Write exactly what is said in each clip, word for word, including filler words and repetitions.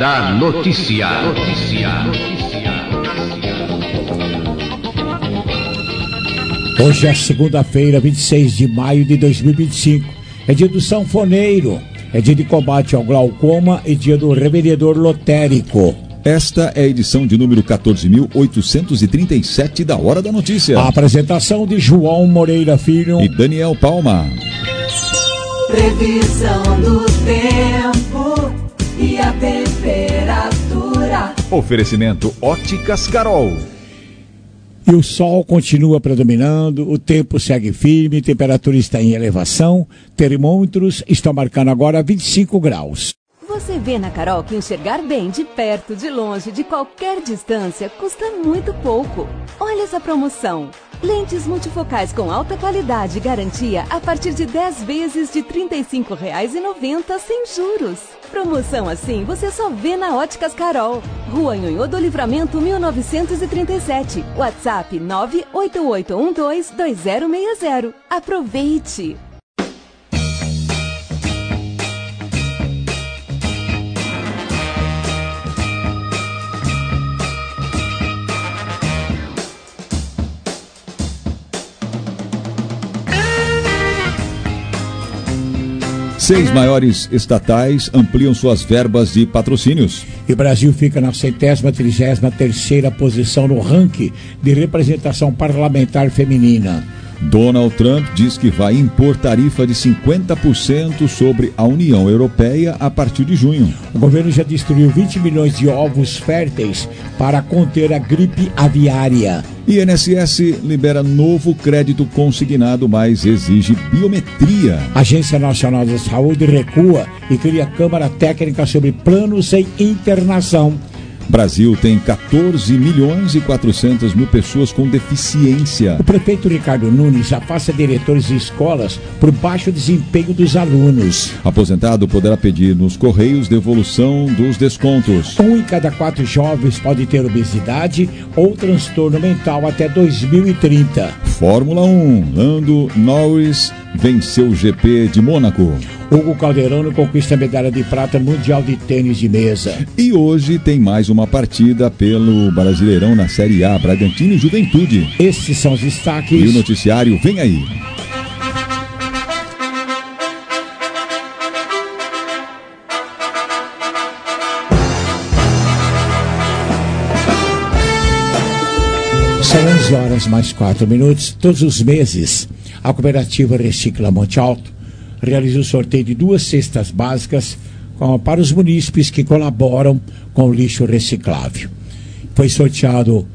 da notícia. Notícia. Hoje é segunda-feira, vinte e seis de maio de dois mil e vinte e cinco. É dia do sanfoneiro, é dia de combate ao glaucoma e dia do revendedor lotérico. Esta é a edição de número quatorze mil oitocentos e trinta e sete da Hora da Notícia. A apresentação de João Moreira Filho e Daniel Palma. Previsão do tempo e a temperatura. Oferecimento Óticas Carol. E o sol continua predominando, o tempo segue firme, temperatura está em elevação, termômetros estão marcando agora vinte e cinco graus. Você vê na Carol que enxergar bem de perto, de longe, de qualquer distância, custa muito pouco. Olha essa promoção. Lentes multifocais com alta qualidade e garantia a partir de dez vezes de trinta e cinco reais e noventa centavos sem juros. Promoção assim você só vê na Óticas Carol. Rua Nhonhô do Livramento mil novecentos e trinta e sete. WhatsApp nove oito oito um dois dois zero seis zero. Aproveite! Seis maiores estatais ampliam suas verbas de patrocínios. E o Brasil fica na centésima trigésima terceira posição no ranking de representação parlamentar feminina. Donald Trump diz que vai impor tarifa de cinquenta por cento sobre a União Europeia a partir de junho. O governo já destruiu vinte milhões de ovos férteis para conter a gripe aviária. I N S S libera novo crédito consignado, mas exige biometria. A Agência Nacional da Saúde recua e cria Câmara Técnica sobre planos em internação. Brasil tem quatorze milhões e quatrocentas mil pessoas com deficiência. O prefeito Ricardo Nunes afasta diretores de escolas por baixo desempenho dos alunos. Aposentado poderá pedir nos Correios devolução dos descontos. Um em cada quatro jovens pode ter obesidade ou transtorno mental até dois mil e trinta. Fórmula um, Lando Norris venceu o G P de Mônaco. Hugo Calderano conquista a medalha de prata mundial de tênis de mesa. E hoje tem mais uma partida pelo Brasileirão na Série A, Bragantino e Juventude. Esses são os destaques. E o noticiário vem aí. São onze horas mais quatro minutos. Todos os meses, a cooperativa Recicla Monte Alto realiza o sorteio de duas cestas básicas para os munícipes que colaboram com o lixo reciclável. Foi sorteado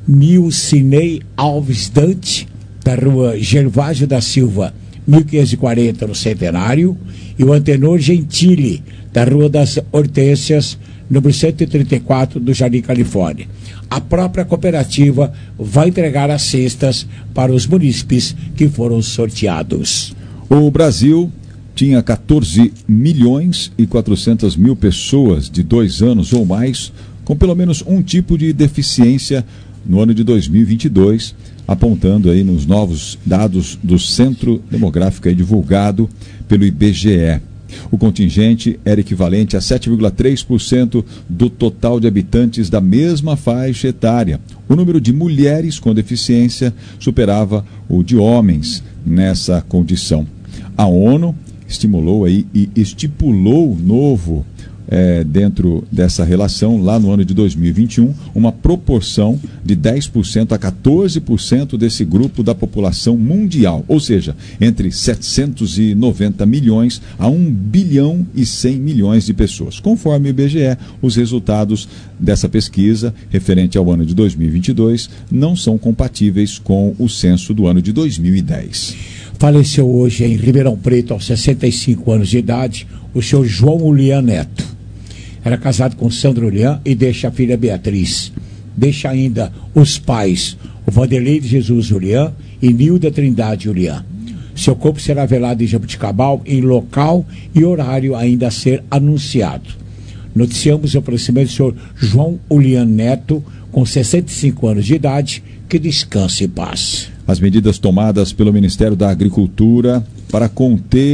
Nilcinei Alves Dante, da rua Gervásio da Silva, mil quinhentos e quarenta, no Centenário, e o Antenor Gentili, da rua das Hortênsias, número cento e trinta e quatro, do Jardim Califórnia. A própria cooperativa vai entregar as cestas para os munícipes que foram sorteados. O Brasil tinha quatorze milhões e quatrocentas mil pessoas de dois anos ou mais com pelo menos um tipo de deficiência no ano de dois mil e vinte e dois, apontando aí nos novos dados do Centro Demográfico aí divulgado pelo I B G E. O contingente era equivalente a sete vírgula três por cento do total de habitantes da mesma faixa etária. O número de mulheres com deficiência superava o de homens nessa condição. A ONU estimulou aí e estipulou novo é, dentro dessa relação, lá no ano de dois mil e vinte e um, uma proporção de dez por cento a quatorze por cento desse grupo da população mundial, ou seja, entre setecentos e noventa milhões a um bilhão e cem milhões de pessoas. Conforme o I B G E, os resultados dessa pesquisa, referente ao ano de dois mil e vinte e dois, não são compatíveis com o censo do ano de dois mil e dez. Faleceu hoje em Ribeirão Preto, aos sessenta e cinco anos de idade, o senhor João Ulian Neto. Era casado com Sandra Ulian e deixa a filha Beatriz. Deixa ainda os pais, o Vanderlei de Jesus Ulian e Nilda Trindade Ulian. Seu corpo será velado em Jabuticabal em local e horário ainda a ser anunciado. Noticiamos o falecimento do senhor João Ulian Neto, com sessenta e cinco anos de idade, que descanse em paz. As medidas tomadas pelo Ministério da Agricultura para conter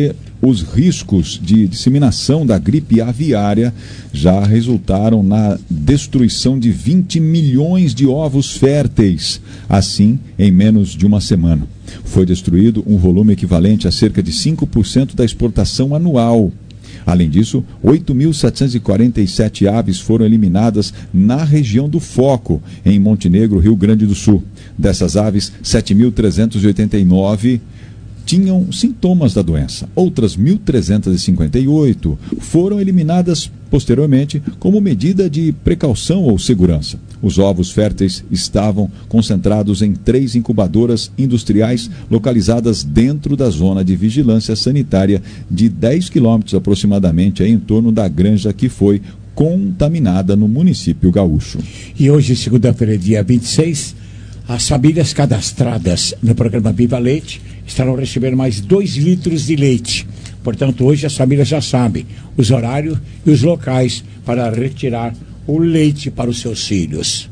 os riscos de disseminação da gripe aviária já resultaram na destruição de vinte milhões de ovos férteis, assim em menos de uma semana. Foi destruído um volume equivalente a cerca de cinco por cento da exportação anual. Além disso, oito mil setecentas e quarenta e sete aves foram eliminadas na região do Foco, em Montenegro, Rio Grande do Sul. Dessas aves, sete mil trezentas e oitenta e nove tinham sintomas da doença. Outras mil trezentas e cinquenta e oito foram eliminadas posteriormente como medida de precaução ou segurança. Os ovos férteis estavam concentrados em três incubadoras industriais localizadas dentro da zona de vigilância sanitária de dez quilômetros aproximadamente em torno da granja que foi contaminada no município gaúcho. E hoje, segunda-feira, dia vinte e seis, as famílias cadastradas no programa Viva Leite estarão recebendo mais dois litros de leite. Portanto, hoje as famílias já sabem os horários e os locais para retirar o leite para os seus filhos.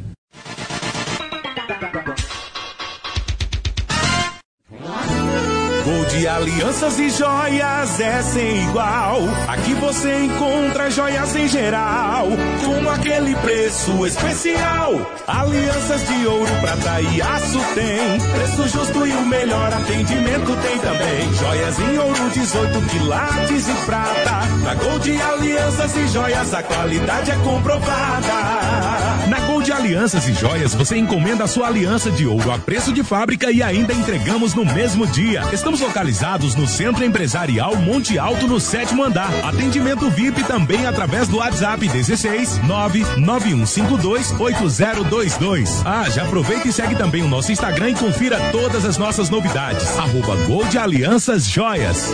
De alianças e joias é sem igual. Aqui você encontra joias em geral, com aquele preço especial. Alianças de ouro, prata e aço tem preço justo e o melhor atendimento tem também. Joias em ouro, dezoito quilates e prata. Na Gold Alianças e Joias a qualidade é comprovada. Na Gold Alianças e Joias você encomenda a sua aliança de ouro a preço de fábrica e ainda entregamos no mesmo dia. Estamos localizados no Centro Empresarial Monte Alto, no sétimo andar. Atendimento V I P também através do WhatsApp dezesseis nove nove um cinco dois oito zero dois dois. Ah, já aproveita e segue também o nosso Instagram e confira todas as nossas novidades. Arroba Gold Alianças Joias.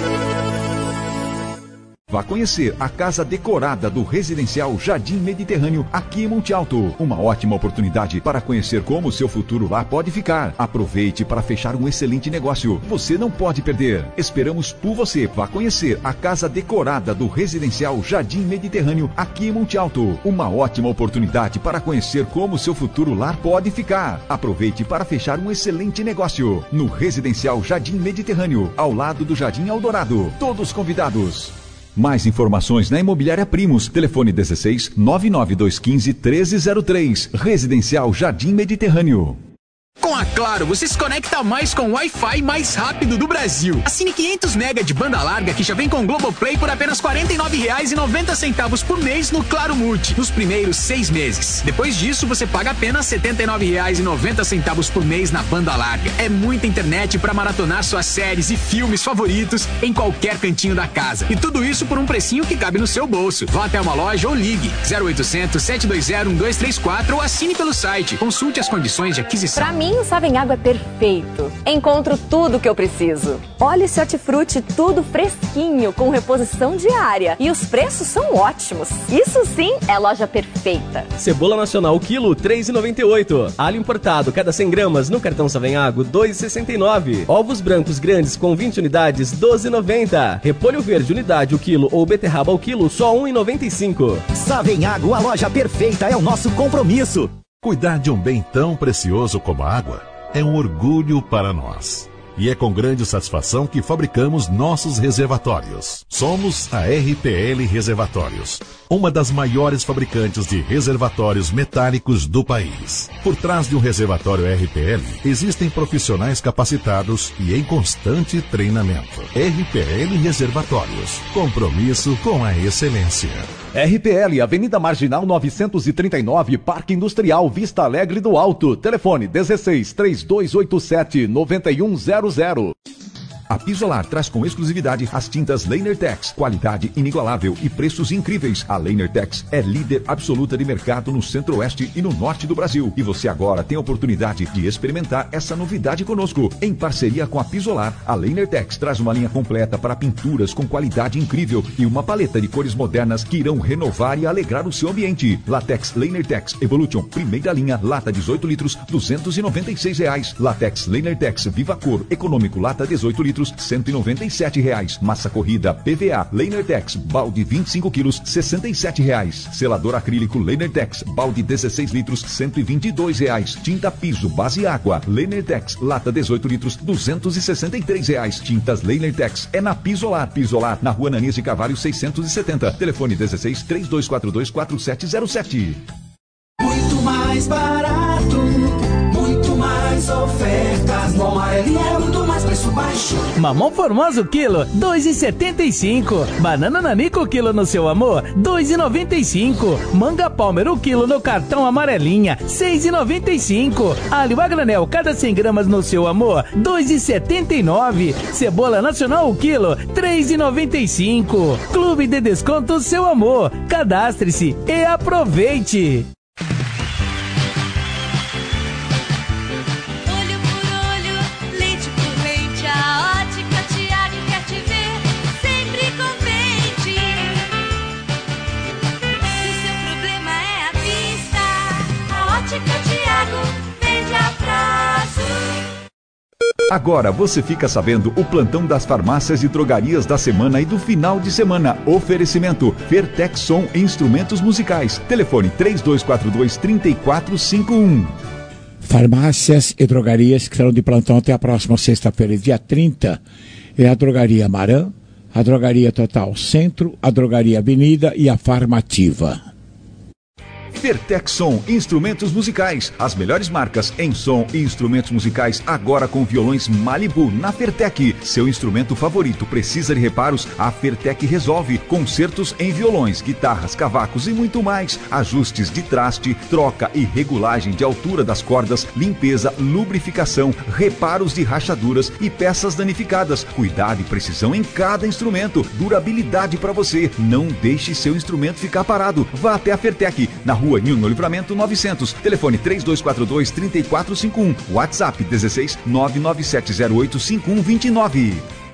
Vá conhecer a casa decorada do Residencial Jardim Mediterrâneo, aqui em Monte Alto. Uma ótima oportunidade para conhecer como o seu futuro lá pode ficar. Aproveite para fechar um excelente negócio. Você não pode perder. Esperamos por você. Vá conhecer a casa decorada do Residencial Jardim Mediterrâneo, aqui em Monte Alto. Uma ótima oportunidade para conhecer como o seu futuro lá pode ficar. Aproveite para fechar um excelente negócio. No Residencial Jardim Mediterrâneo, ao lado do Jardim Eldorado. Todos convidados. Mais informações na Imobiliária Primos. Telefone dezesseis nove nove dois um cinco treze zero três. Residencial Jardim Mediterrâneo. Com a Claro, você se conecta mais com o Wi-Fi mais rápido do Brasil. Assine quinhentos mega de banda larga que já vem com Globoplay por apenas quarenta e nove reais e noventa centavos por mês no Claro Multi, nos primeiros seis meses. Depois disso, você paga apenas setenta e nove reais e noventa centavos por mês na banda larga. É muita internet para maratonar suas séries e filmes favoritos em qualquer cantinho da casa. E tudo isso por um precinho que cabe no seu bolso. Vá até uma loja ou ligue zero oitocentos, sete dois zero, um dois três quatro ou assine pelo site. Consulte as condições de aquisição. Pra mim, o Savenhago é perfeito. Encontro tudo o que eu preciso. Olha esse hortifruti, tudo fresquinho, com reposição diária. E os preços são ótimos. Isso sim é loja perfeita. Cebola nacional quilo três reais e noventa e oito centavos. Alho importado cada cem gramas no cartão Savenhago dois reais e sessenta e nove centavos. Ovos brancos grandes com vinte unidades doze reais e noventa centavos. Repolho verde unidade o quilo ou beterraba o quilo só um real e noventa e cinco centavos. Savenhago, a loja perfeita, é o nosso compromisso. Cuidar de um bem tão precioso como a água é um orgulho para nós. E é com grande satisfação que fabricamos nossos reservatórios. Somos a R P L Reservatórios, uma das maiores fabricantes de reservatórios metálicos do país. Por trás de um reservatório R P L, existem profissionais capacitados e em constante treinamento. R P L Reservatórios, compromisso com a excelência. R P L, Avenida Marginal novecentos e trinta e nove, Parque Industrial Vista Alegre do Alto. Telefone dezesseis, três dois oito sete, nove um zero zero. A Pisolar traz com exclusividade as tintas Lainertex, qualidade inigualável e preços incríveis. A Lainertex é líder absoluta de mercado no centro-oeste e no norte do Brasil. E você agora tem a oportunidade de experimentar essa novidade conosco. Em parceria com a Pisolar, a Lainertex traz uma linha completa para pinturas com qualidade incrível e uma paleta de cores modernas que irão renovar e alegrar o seu ambiente. Latex Lainertex Evolution, primeira linha, lata dezoito litros, duzentos e noventa e seis reais. Latex Lainertex Viva Cor, econômico, lata dezoito litros, litros, cento e noventa e sete reais. Massa corrida P V A Leinertex, balde vinte e cinco quilos, sessenta e sete reais. Selador acrílico Leinertex, balde dezesseis litros, cento e vinte e dois reais. Tinta piso base água Leinertex, lata dezoito litros, duzentos e sessenta e três reais. Tintas Leinertex é na Pisolar. Pisolar, na Rua Ananias de Carvalho seiscentos e setenta. Telefone dezesseis, três dois quatro dois, quatro sete zero sete. Muito mais barato, muito mais ofertas. No Amarelinha é muito mais preço baixo. Mamão formoso quilo, dois reais e setenta e cinco. Banana nanico quilo no Seu Amor, dois reais e noventa e cinco. Manga Palmer o quilo no cartão Amarelinha, seis reais e noventa e cinco. Alho a granel cada cem gramas no Seu Amor, dois reais e setenta e nove. Cebola nacional o quilo, três reais e noventa e cinco. Clube de Desconto Seu Amor. Cadastre-se e aproveite. Agora você fica sabendo o plantão das farmácias e drogarias da semana e do final de semana. Oferecimento Fertexson Instrumentos Musicais. Telefone três dois quatro dois, três quatro cinco um. Farmácias e drogarias que estarão de plantão até a próxima sexta-feira, dia trinta. É a Drogaria Marã, a Drogaria Total Centro, a Drogaria Avenida e a Farmativa. Fertexson Instrumentos Musicais, as melhores marcas em som e instrumentos musicais, agora com violões Malibu na Fertec. Seu instrumento favorito precisa de reparos? A Fertec resolve. Concertos em violões, guitarras, cavacos e muito mais. Ajustes de traste, troca e regulagem de altura das cordas, limpeza, lubrificação, reparos de rachaduras e peças danificadas. Cuidado e precisão em cada instrumento. Durabilidade para você. Não deixe seu instrumento ficar parado. Vá até a Fertec, na rua Rua Nilno Livramento novecentos. Telefone três dois quatro dois, três quatro cinco um. WhatsApp dezesseis, nove nove sete zero oito, cinco um dois nove.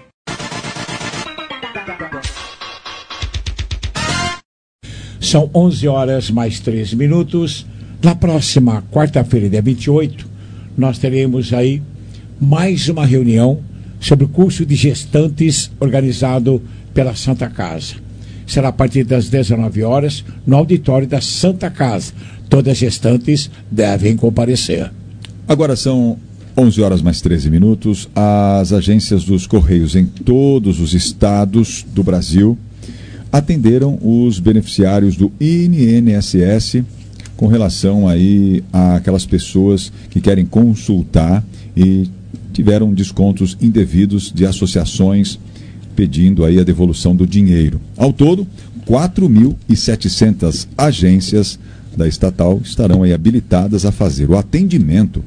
São onze horas mais treze minutos. Na próxima quarta-feira, dia vinte e oito, nós teremos aí mais uma reunião sobre o curso de gestantes organizado pela Santa Casa. Será a partir das dezenove horas no auditório da Santa Casa. Todas as gestantes devem comparecer. Agora são onze horas mais treze minutos. As agências dos Correios em todos os estados do Brasil atenderam os beneficiários do I N N S S com relação aí àquelas pessoas que querem consultar e tiveram descontos indevidos de associações pedindo aí a devolução do dinheiro. Ao todo, quatro mil e setecentas agências da estatal estarão aí habilitadas a fazer o atendimento,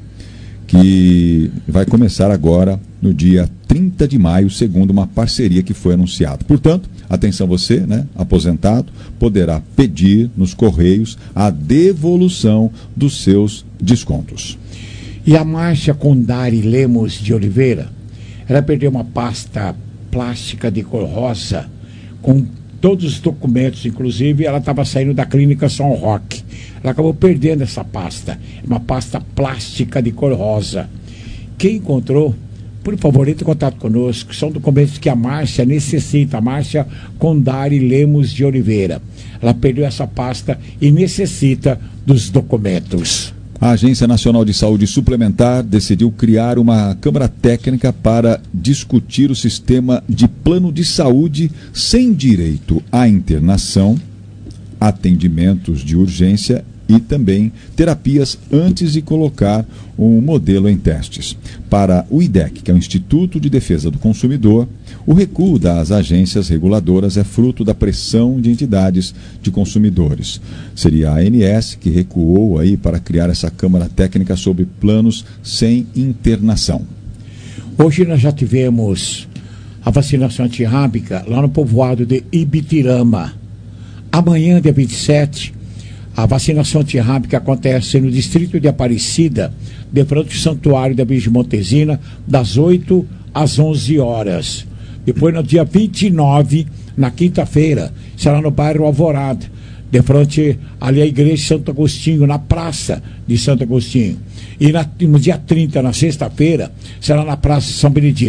que vai começar agora no dia trinta de maio, segundo uma parceria que foi anunciada. Portanto, atenção você, né, aposentado, poderá pedir nos Correios a devolução dos seus descontos. E a Márcia Condari Lemos de Oliveira, ela perdeu uma pasta plástica de cor rosa, com todos os documentos, inclusive ela estava saindo da clínica São Roque. Ela acabou perdendo essa pasta, uma pasta plástica de cor rosa. Quem encontrou, por favor, entre em contato conosco, são documentos que a Márcia necessita, a Márcia Condari Lemos de Oliveira. Ela perdeu essa pasta e necessita dos documentos. A Agência Nacional de Saúde Suplementar decidiu criar uma Câmara Técnica para discutir o sistema de plano de saúde sem direito à internação, atendimentos de urgência e também terapias antes de colocar um modelo em testes. Para o I D E C, que é o Instituto de Defesa do Consumidor, o recuo das agências reguladoras é fruto da pressão de entidades de consumidores. Seria a ANS que recuou aí para criar essa Câmara Técnica sobre planos sem internação. Hoje nós já tivemos a vacinação antirrábica lá no povoado de Ibitirama. Amanhã, dia vinte e sete, a vacinação antirrábica acontece no distrito de Aparecida, de frente ao Santuário da Virgem Montesina, das oito às onze horas. Depois, no dia vinte e nove, na quinta-feira, será no bairro Alvorada, de frente ali à igreja de Santo Agostinho, na praça de Santo Agostinho. E na, no dia trinta, na sexta-feira, será na praça de São Benedito.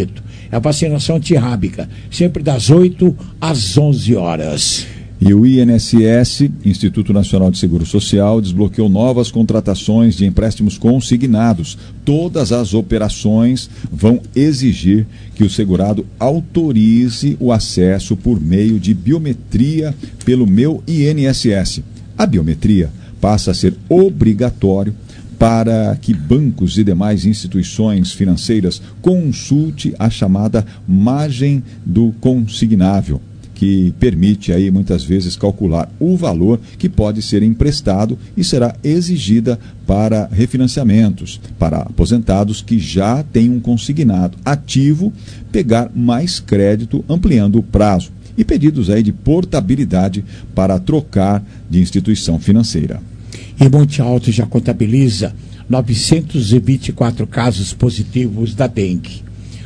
É a vacinação antirrábica, sempre das oito às onze horas. E o I N S S, Instituto Nacional de Seguro Social, desbloqueou novas contratações de empréstimos consignados. Todas as operações vão exigir que o segurado autorize o acesso por meio de biometria pelo Meu I N S S. A biometria passa a ser obrigatório para que bancos e demais instituições financeiras consulte a chamada margem do consignável, que permite aí muitas vezes calcular o valor que pode ser emprestado e será exigida para refinanciamentos, para aposentados que já têm um consignado ativo, pegar mais crédito ampliando o prazo, e pedidos aí de portabilidade para trocar de instituição financeira. E Monte Alto já contabiliza novecentos e vinte e quatro casos positivos da dengue.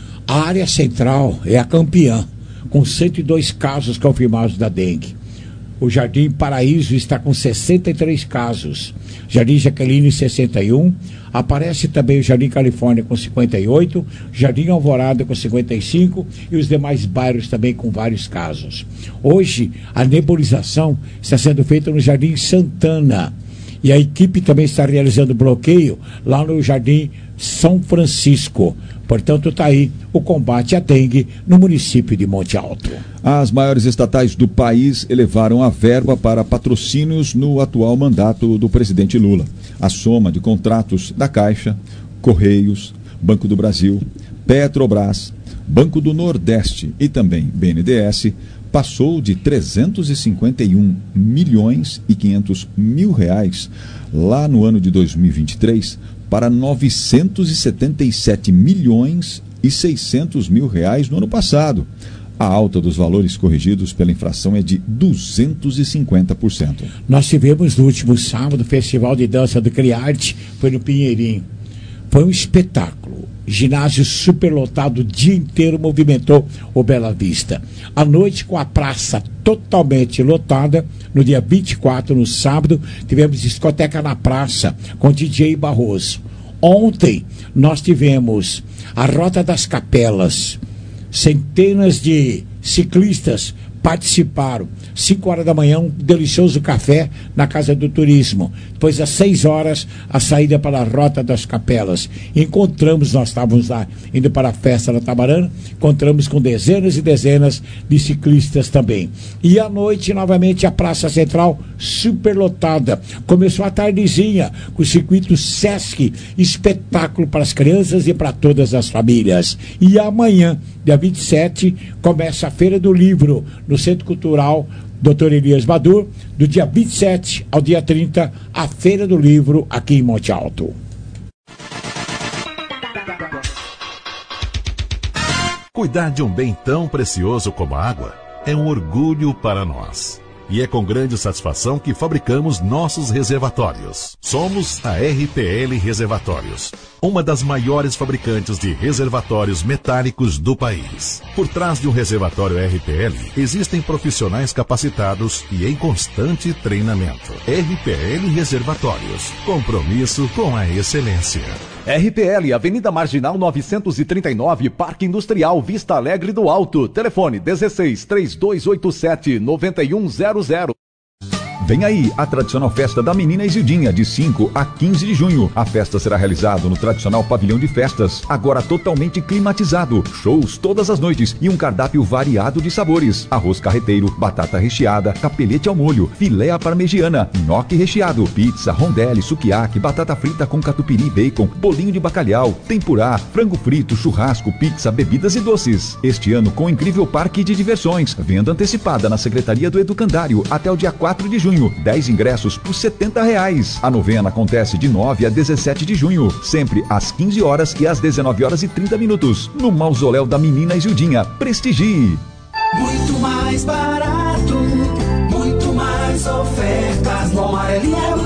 A área central é a campeã, com cento e dois casos confirmados da dengue. O Jardim Paraíso está com sessenta e três casos. Jardim Jaqueline, sessenta e um. Aparece também o Jardim Califórnia com cinquenta e oito. Jardim Alvorada com cinquenta e cinco. E os demais bairros também com vários casos. Hoje, a nebulização está sendo feita no Jardim Santana. E a equipe também está realizando bloqueio lá no Jardim São Francisco. Portanto, está aí o combate à dengue no município de Monte Alto. As maiores estatais do país elevaram a verba para patrocínios no atual mandato do presidente Lula. A soma de contratos da Caixa, Correios, Banco do Brasil, Petrobras, Banco do Nordeste e também B N D E S passou de trezentos e cinquenta e um milhões e quinhentos mil reais lá no ano de dois mil e vinte e três para novecentos e setenta e sete milhões e seiscentos mil reais no ano passado. A alta dos valores corrigidos pela inflação é de duzentos e cinquenta por cento. Nós tivemos no último sábado o Festival de Dança do Criarte, foi no Pinheirinho. Foi um espetáculo. Ginásio superlotado, o dia inteiro movimentou o Bela Vista. À noite, com a praça totalmente lotada, no dia vinte e quatro, no sábado, tivemos discoteca na praça com D J Barroso. Ontem, nós tivemos a Rota das Capelas. Centenas de ciclistas participaram. cinco horas da manhã, um delicioso café na Casa do Turismo. Depois, às seis horas, a saída para a Rota das Capelas. Encontramos, nós estávamos lá indo para a festa da Tabarana, encontramos com dezenas e dezenas de ciclistas também. E à noite, novamente, a Praça Central superlotada. Começou a tardezinha com o circuito Sesc, espetáculo para as crianças e para todas as famílias. E amanhã, dia vinte e sete, começa a Feira do Livro, no Centro Cultural doutor Elias Badur, do dia vinte e sete ao dia trinta, a Feira do Livro aqui em Monte Alto. Cuidar de um bem tão precioso como a água é um orgulho para nós. E é com grande satisfação que fabricamos nossos reservatórios. Somos a R P L Reservatórios, uma das maiores fabricantes de reservatórios metálicos do país. Por trás de um reservatório R P L, existem profissionais capacitados e em constante treinamento. R P L Reservatórios, compromisso com a excelência. R P L, Avenida Marginal novecentos e trinta e nove, Parque Industrial, Vista Alegre do Alto. Telefone dezesseis, três dois oito sete, nove um zero zero. Vem aí a tradicional festa da Menina Isildinha, de cinco a quinze de junho. A festa será realizada no tradicional pavilhão de festas, agora totalmente climatizado. Shows todas as noites e um cardápio variado de sabores. Arroz carreteiro, batata recheada, capelete ao molho, filé à parmegiana, nhoque recheado, pizza, rondelli, sukiyaki, batata frita com catupiry e bacon, bolinho de bacalhau, tempurá, frango frito, churrasco, pizza, bebidas e doces. Este ano com um incrível parque de diversões. Venda antecipada na Secretaria do Educandário até o dia quatro de junho. dez ingressos por setenta reais. A novena acontece de nove a dezessete de junho, sempre às quinze horas e às dezenove horas e trinta minutos, no Mausoléu da Menina Isildinha. Prestigie! Muito mais barato, muito mais ofertas. No Amarelinha é muito mais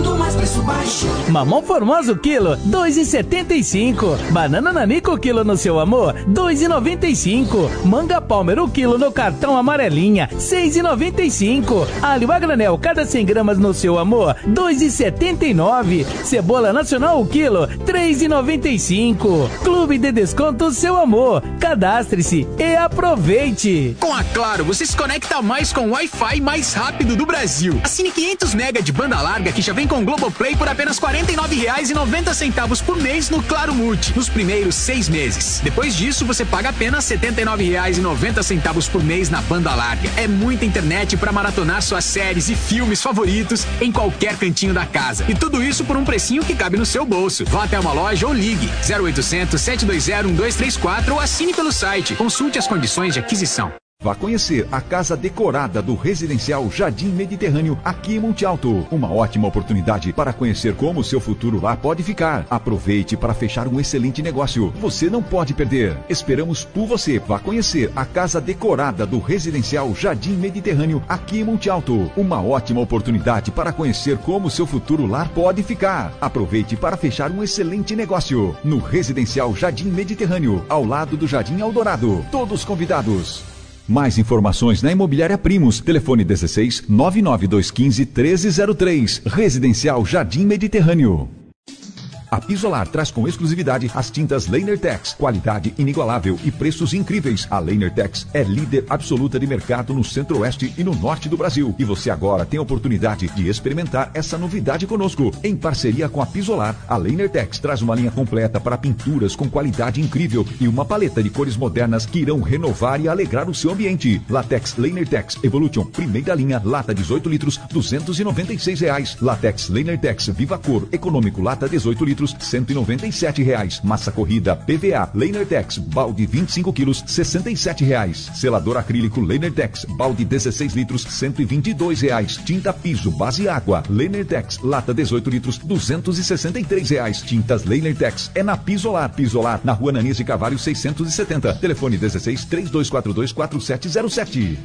preço baixo. Mamão formoso o quilo, dois e setenta e cinco. Banana nanico o quilo no seu amor, dois e noventa e cinco. Manga Palmer o quilo no cartão amarelinha, seis e noventa e cinco. Alho a granel cada cem gramas no seu amor, dois e setenta e nove. Cebola nacional o quilo, três e noventa e cinco. Clube de Desconto Seu Amor. Cadastre-se e aproveite. Com a Claro, você se conecta mais com o Wi-Fi mais rápido do Brasil. Assine quinhentos mega de banda larga que já vem com Globoplay por apenas quarenta e nove reais e noventa centavos por mês no Claro Multi, nos primeiros seis meses. Depois disso, você paga apenas setenta e nove reais e noventa centavos por mês na banda larga. É muita internet para maratonar suas séries e filmes favoritos em qualquer cantinho da casa. E tudo isso por um precinho que cabe no seu bolso. Vá até uma loja ou ligue zero oitocentos, sete dois zero, um dois três quatro ou assine pelo site. Consulte as condições de aquisição. Vá conhecer a casa decorada do Residencial Jardim Mediterrâneo, aqui em Monte Alto. Uma ótima oportunidade para conhecer como o seu futuro lá pode ficar. Aproveite para fechar um excelente negócio. Você não pode perder. Esperamos por você. Vá conhecer a casa decorada do Residencial Jardim Mediterrâneo, aqui em Monte Alto. Uma ótima oportunidade para conhecer como o seu futuro lá pode ficar. Aproveite para fechar um excelente negócio. No Residencial Jardim Mediterrâneo, ao lado do Jardim Eldorado. Todos convidados. Mais informações na Imobiliária Primos. Telefone dezesseis, nove nove dois um cinco, treze zero três. Residencial Jardim Mediterrâneo. A Pisolar traz com exclusividade as tintas Lainertex, qualidade inigualável e preços incríveis. A Lainertex é líder absoluta de mercado no centro-oeste e no norte do Brasil. E você agora tem a oportunidade de experimentar essa novidade conosco. Em parceria com a Pisolar, a Lainertex traz uma linha completa para pinturas com qualidade incrível e uma paleta de cores modernas que irão renovar e alegrar o seu ambiente. Latex Lainertex Evolution, primeira linha, lata dezoito litros, duzentos e noventa e seis reais. Latex Lainertex Viva Cor, econômico, lata dezoito litros, cento e noventa e sete reais. Massa corrida P V A Lainertex, balde vinte e cinco quilos, sessenta e sete reais. Selador acrílico Lainertex, balde dezesseis litros, cento e vinte e dois reais. Tinta piso base água Lainertex, lata dezoito litros, duzentos e sessenta e três reais. Tintas Lainertex é na Pisolar. Pisolar, na Rua Ananias de Carvalho seiscentos e setenta. Telefone dezesseis, três dois quatro dois, quatro sete zero sete.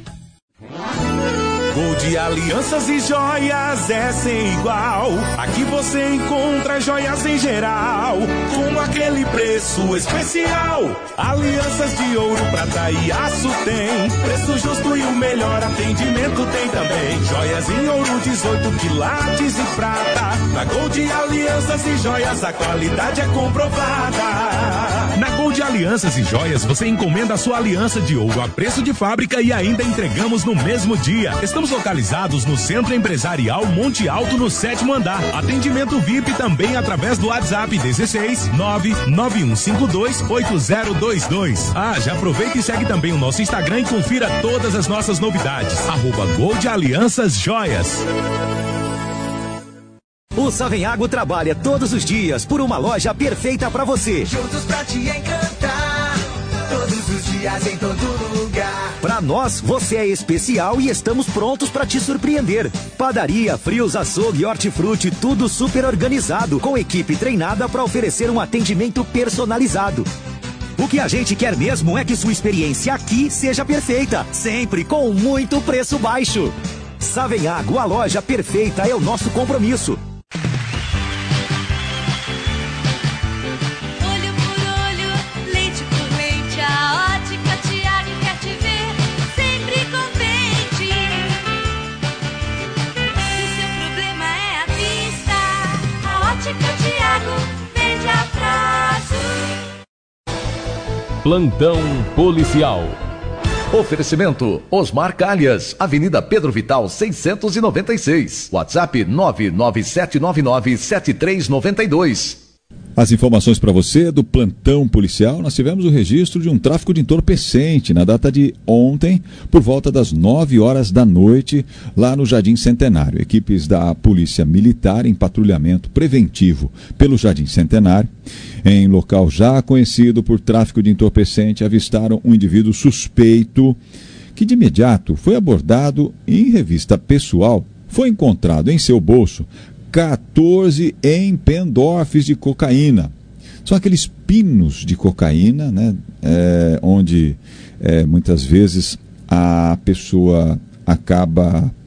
Gold Alianças e Joias é sem igual. Aqui você encontra joias em geral, com aquele preço especial. Alianças de ouro, prata e aço tem, preço justo e o melhor atendimento tem também. Joias em ouro, dezoito quilates e prata. Na Gold Alianças e Joias a qualidade é comprovada. Na Gold Alianças e Joias você encomenda a sua aliança de ouro a preço de fábrica e ainda entregamos no mesmo dia. Estamos localizados no Centro Empresarial Monte Alto, no sétimo andar. Atendimento V I P também através do WhatsApp dezesseis, nove nove um cinco dois, oito zero dois dois. Ah, já aproveita e segue também o nosso Instagram e confira todas as nossas novidades. Arroba Gold Alianças Joias. O Savenhago trabalha todos os dias por uma loja perfeita para você. Juntos pra te encantar, todos os dias em todo lugar. Para nós, você é especial e estamos prontos para te surpreender. Padaria, frios, açougue, hortifruti, tudo super organizado, com equipe treinada para oferecer um atendimento personalizado. O que a gente quer mesmo é que sua experiência aqui seja perfeita, sempre com muito preço baixo. Savenhago, a loja perfeita é o nosso compromisso. Plantão Policial. Oferecimento Osmar Calhas, Avenida Pedro Vital seiscentos e noventa e seis. WhatsApp nove nove sete nove nove sete três nove dois. As informações para você do plantão policial, nós tivemos o registro de um tráfico de entorpecente na data de ontem, por volta das nove horas da noite, lá no Jardim Centenário. Equipes da Polícia Militar em patrulhamento preventivo pelo Jardim Centenário, em local já conhecido por tráfico de entorpecente, avistaram um indivíduo suspeito que de imediato foi abordado e, em revista pessoal, foi encontrado em seu bolso quatorze empendorfes de cocaína. São aqueles pinos de cocaína, né, é, onde é, muitas vezes a pessoa acaba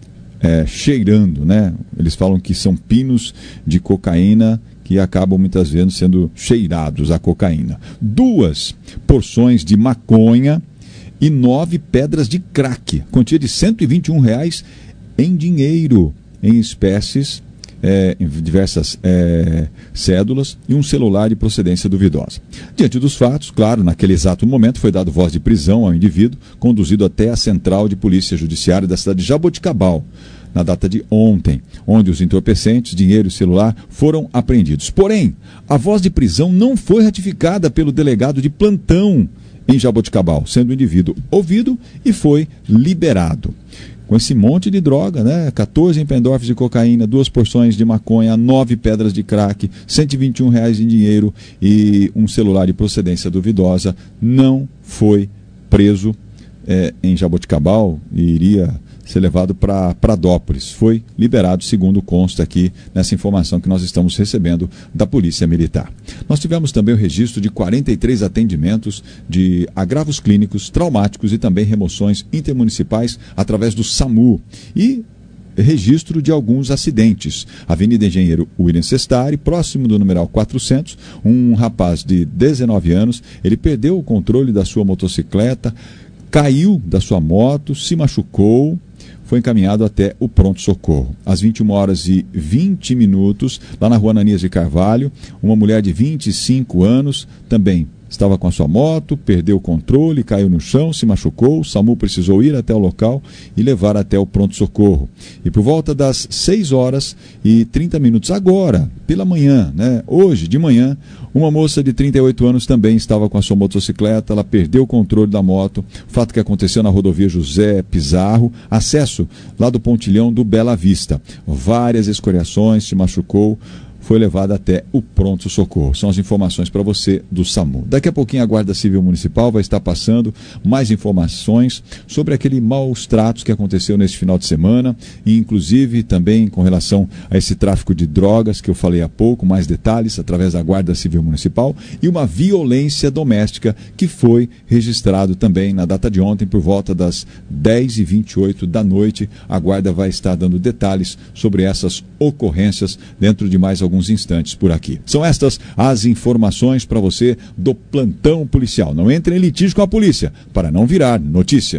é, cheirando, né? Eles falam que são pinos de cocaína que acabam muitas vezes sendo cheirados a cocaína. Duas porções de maconha e nove pedras de crack, quantia de cento e vinte e um reais em dinheiro, em espécies, é, em diversas é, cédulas e um celular de procedência duvidosa. Diante dos fatos, claro, naquele exato momento foi dado voz de prisão ao indivíduo, conduzido até a Central de Polícia Judiciária da cidade de Jaboticabal, na data de ontem, onde os entorpecentes, dinheiro e celular foram apreendidos. Porém, a voz de prisão não foi ratificada pelo delegado de plantão em Jaboticabal, sendo o indivíduo ouvido e foi liberado. Com esse monte de droga, né? quatorze pendorfes de cocaína, duas porções de maconha, nove pedras de crack, cento e vinte e um reais em dinheiro e um celular de procedência duvidosa, não foi preso é, em Jaboticabal e iria ser levado para Pradópolis. Foi liberado, segundo consta aqui nessa informação que nós estamos recebendo da Polícia Militar. Nós tivemos também o registro de quarenta e três atendimentos de agravos clínicos, traumáticos e também remoções intermunicipais através do SAMU. E registro de alguns acidentes. Avenida Engenheiro William Sestari, próximo do numeral quatrocentos, um rapaz de dezenove anos, ele perdeu o controle da sua motocicleta, caiu da sua moto, se machucou, foi encaminhado até o pronto-socorro. Às vinte e uma horas e vinte minutos, lá na rua Ananias de Carvalho, uma mulher de vinte e cinco anos também estava com a sua moto, perdeu o controle, caiu no chão, se machucou. O SAMU precisou ir até o local e levar até o pronto-socorro. E por volta das seis horas e trinta minutos, agora, pela manhã, né, hoje de manhã, uma moça de trinta e oito anos também estava com a sua motocicleta, ela perdeu o controle da moto, fato que aconteceu na rodovia José Pizarro, acesso lá do pontilhão do Bela Vista. Várias escoriações, se machucou, foi levada até o pronto-socorro. São as informações para você do SAMU. Daqui a pouquinho a Guarda Civil Municipal vai estar passando mais informações sobre aquele maus tratos que aconteceu neste final de semana e inclusive também com relação a esse tráfico de drogas que eu falei há pouco, mais detalhes através da Guarda Civil Municipal e uma violência doméstica que foi registrado também na data de ontem por volta das dez e vinte e oito da noite. A Guarda vai estar dando detalhes sobre essas ocorrências dentro de mais alguns alguns instantes por aqui. São estas as informações para você do plantão policial. Não entre em litígio com a polícia, para não virar notícia.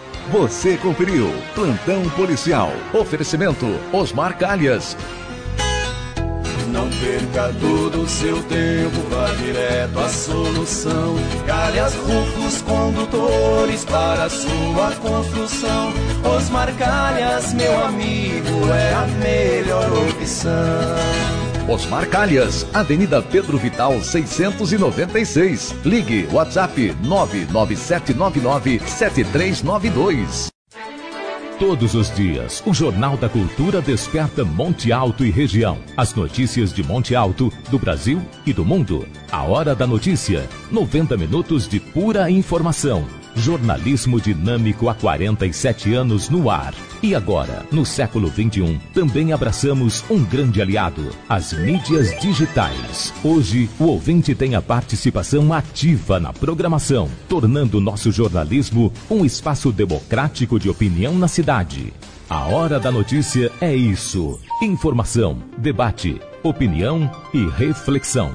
Você conferiu Plantão Policial. Oferecimento Osmar Calhas. Não perca todo o seu tempo, vá direto à solução. Calhas Rufos Condutores para a sua construção. Osmar Calhas, meu amigo, é a melhor opção. Osmar Calhas, Avenida Pedro Vital seiscentos e noventa e seis. Ligue WhatsApp nove nove sete nove nove sete três nove dois. Todos os dias, o Jornal da Cultura desperta Monte Alto e região. As notícias de Monte Alto, do Brasil e do mundo. A Hora da Notícia. noventa minutos de pura informação. Jornalismo dinâmico há quarenta e sete anos no ar. E agora, no século vinte e um, também abraçamos um grande aliado, as mídias digitais. Hoje, o ouvinte tem a participação ativa na programação, tornando nosso jornalismo um espaço democrático de opinião na cidade. A Hora da Notícia é isso. Informação, debate, opinião e reflexão.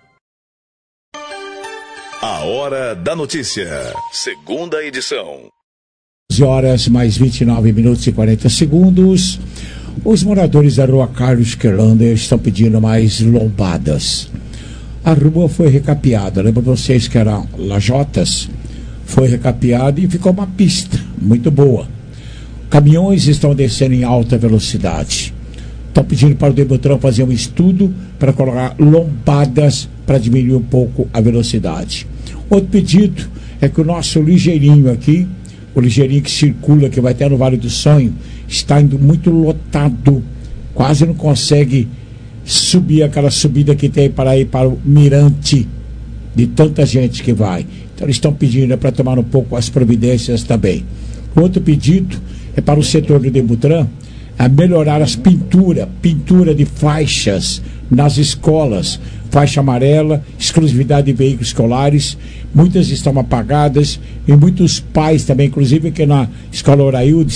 A Hora da Notícia, segunda edição. onze horas mais vinte e nove minutos e quarenta segundos. Os moradores da rua Carlos Querlander estão pedindo mais lombadas. A rua foi recapeada. Lembra vocês que eram lajotas? Foi recapeada e ficou uma pista muito boa. Caminhões estão descendo em alta velocidade. Estão pedindo para o Demutran fazer um estudo para colocar lombadas para diminuir um pouco a velocidade. Outro pedido é que o nosso ligeirinho aqui, o ligeirinho que circula, que vai até no Vale do Sonho, está indo muito lotado. Quase não consegue subir aquela subida que tem para ir para o Mirante, de tanta gente que vai. Então eles estão pedindo para tomar um pouco as providências também. Outro pedido é para o setor do Demutran a melhorar as pinturas, pintura de faixas nas escolas, faixa amarela, exclusividade de veículos escolares, muitas estão apagadas e muitos pais também, inclusive aqui na Escola Oraildes,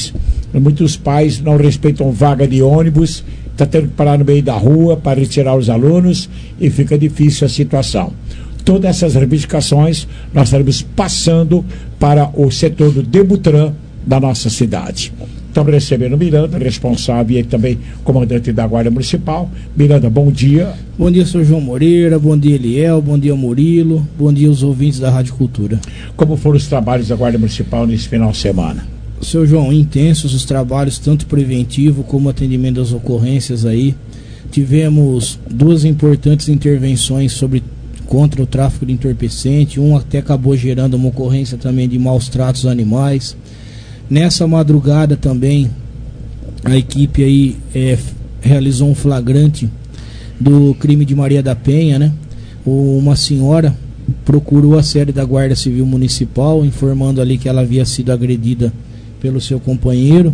Muitos pais não respeitam vaga de ônibus, está tendo que parar no meio da rua para retirar os alunos e fica difícil a situação. Todas essas reivindicações nós estaremos passando para o setor do Debutran da nossa cidade. Estamos recebendo o Miranda, responsável e também comandante da Guarda Municipal. Miranda, bom dia. Bom dia, senhor João Moreira, bom dia, Eliel, bom dia, Murilo, bom dia aos ouvintes da Rádio Cultura. Como foram os trabalhos da Guarda Municipal nesse final de semana? Seu João, intensos os trabalhos, tanto preventivo como atendimento das ocorrências aí. Tivemos duas importantes intervenções sobre contra o tráfico de entorpecente, um até acabou gerando uma ocorrência também de maus tratos aos animais. Nessa madrugada também a equipe aí é, realizou um flagrante do crime de Maria da Penha, né? Uma senhora procurou a sede da Guarda Civil Municipal, informando ali que ela havia sido agredida pelo seu companheiro,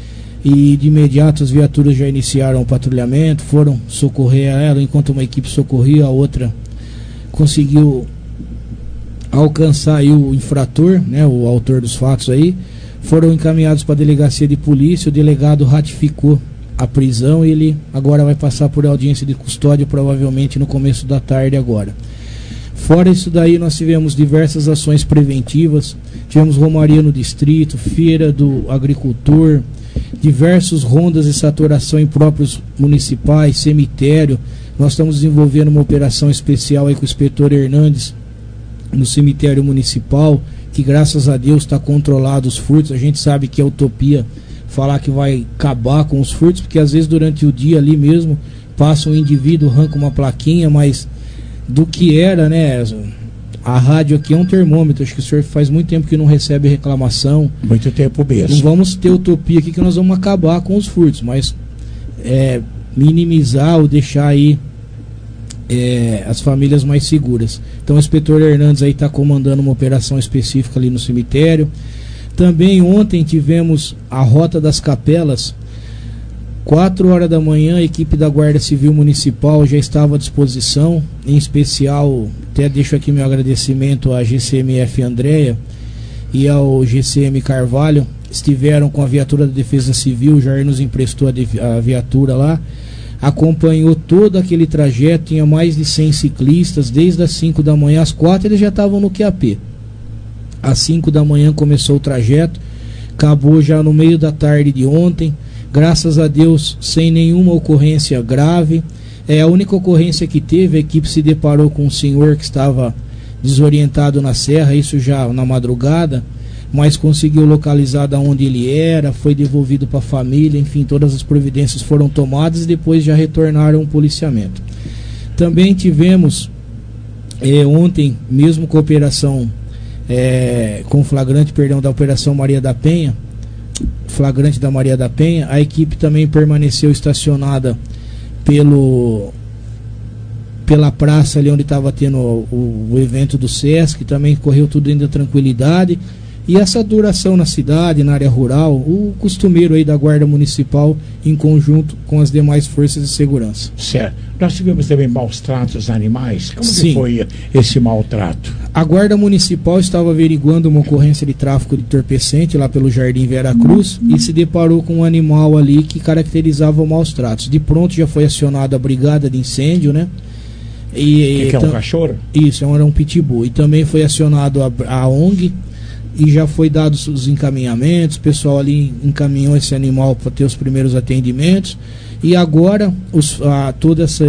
e de imediato as viaturas já iniciaram o patrulhamento, foram socorrer a ela, enquanto uma equipe socorria, a outra conseguiu alcançar aí o infrator, né, o autor dos fatos aí. Foram encaminhados para a delegacia de polícia, o delegado ratificou a prisão e ele agora vai passar por audiência de custódia, provavelmente no começo da tarde agora. Fora isso daí, nós tivemos diversas ações preventivas, tivemos romaria no distrito, feira do agricultor, diversos rondas de saturação em próprios municipais, cemitério. Nós estamos desenvolvendo uma operação especial aí com o inspetor Hernandes no cemitério municipal, que graças a Deus está controlado os furtos. A gente sabe que é utopia falar que vai acabar com os furtos, porque às vezes durante o dia ali mesmo passa um indivíduo, arranca uma plaquinha, mas do que era, né? A rádio aqui é um termômetro, acho que o senhor faz muito tempo que não recebe reclamação. Muito tempo mesmo. Não vamos ter utopia aqui que nós vamos acabar com os furtos, mas é, minimizar ou deixar aí É, as famílias mais seguras. Então o inspetor Hernandes aí está comandando uma operação específica ali no cemitério. Também ontem tivemos a Rota das Capelas, quatro horas da manhã, a equipe da Guarda Civil Municipal já estava à disposição, em especial, até deixo aqui meu agradecimento à G C M F Andréia e ao G C M Carvalho, estiveram com a viatura da Defesa Civil, o Jair nos emprestou a, a viatura lá, acompanhou todo aquele trajeto, tinha mais de cem ciclistas, desde as cinco da manhã às quatro eles já estavam no Q A P. Às cinco da manhã começou o trajeto, acabou já no meio da tarde de ontem, graças a Deus sem nenhuma ocorrência grave. É a única ocorrência que teve, a equipe se deparou com um senhor que estava desorientado na serra, isso já na madrugada, mas conseguiu localizar de onde ele era, foi devolvido para a família, enfim, todas as providências foram tomadas e depois já retornaram ao policiamento. Também tivemos é, ontem, mesmo com a operação, é, com flagrante, perdão, da Operação Maria da Penha, flagrante da Maria da Penha, a equipe também permaneceu estacionada pelo pela praça ali onde estava tendo o, o, o evento do Sesc, também correu tudo dentro da tranquilidade. E essa duração na cidade, na área rural, o costumeiro aí da Guarda Municipal em conjunto com as demais forças de segurança. Certo. Nós tivemos também maus tratos aos animais. Como Sim. que foi esse maltrato? A Guarda Municipal estava averiguando uma ocorrência de tráfico de entorpecente lá pelo Jardim Vera Cruz e se deparou com um animal ali que caracterizava maus tratos. De pronto já foi acionada a brigada de incêndio, né? E, que, que é um cachorro? Isso, era um pitbull. E também foi acionado a, a O N G e já foi dados os encaminhamentos, o pessoal ali encaminhou esse animal para ter os primeiros atendimentos e agora os, a, todo essa,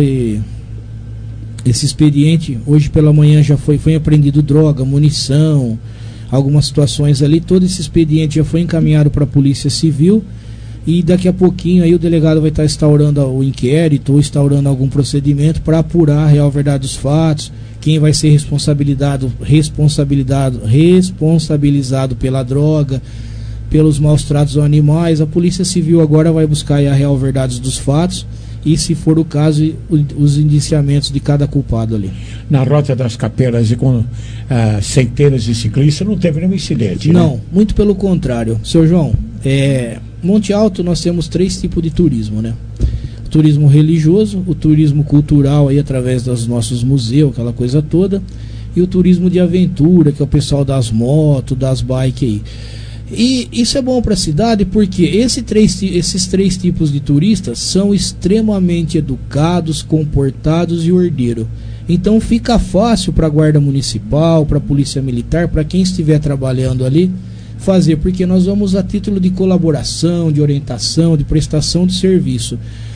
esse expediente, hoje pela manhã já foi, foi apreendido droga, munição, algumas situações ali, todo esse expediente já foi encaminhado para a Polícia Civil e daqui a pouquinho aí o delegado vai estar instaurando o inquérito ou instaurando algum procedimento para apurar a real verdade dos fatos, quem vai ser responsabilizado, responsabilizado, responsabilizado pela droga, pelos maus tratos aos animais. A Polícia Civil agora vai buscar a real verdade dos fatos e, se for o caso, os indiciamentos de cada culpado ali. Na Rota das Capelas e com uh, centenas de ciclistas não teve nenhum incidente, Não, né? muito pelo contrário. Seu João, é, Monte Alto nós temos três tipos de turismo, né? O turismo religioso, o turismo cultural aí através dos nossos museus, aquela coisa toda, e o turismo de aventura, que é o pessoal das motos, das bikes aí. E isso é bom para a cidade porque esse três, esses três tipos de turistas são extremamente educados, comportados e ordeiros. Então fica fácil para a Guarda Municipal, para a Polícia Militar, para quem estiver trabalhando ali, fazer, porque nós vamos a título de colaboração, de orientação, de prestação de serviço.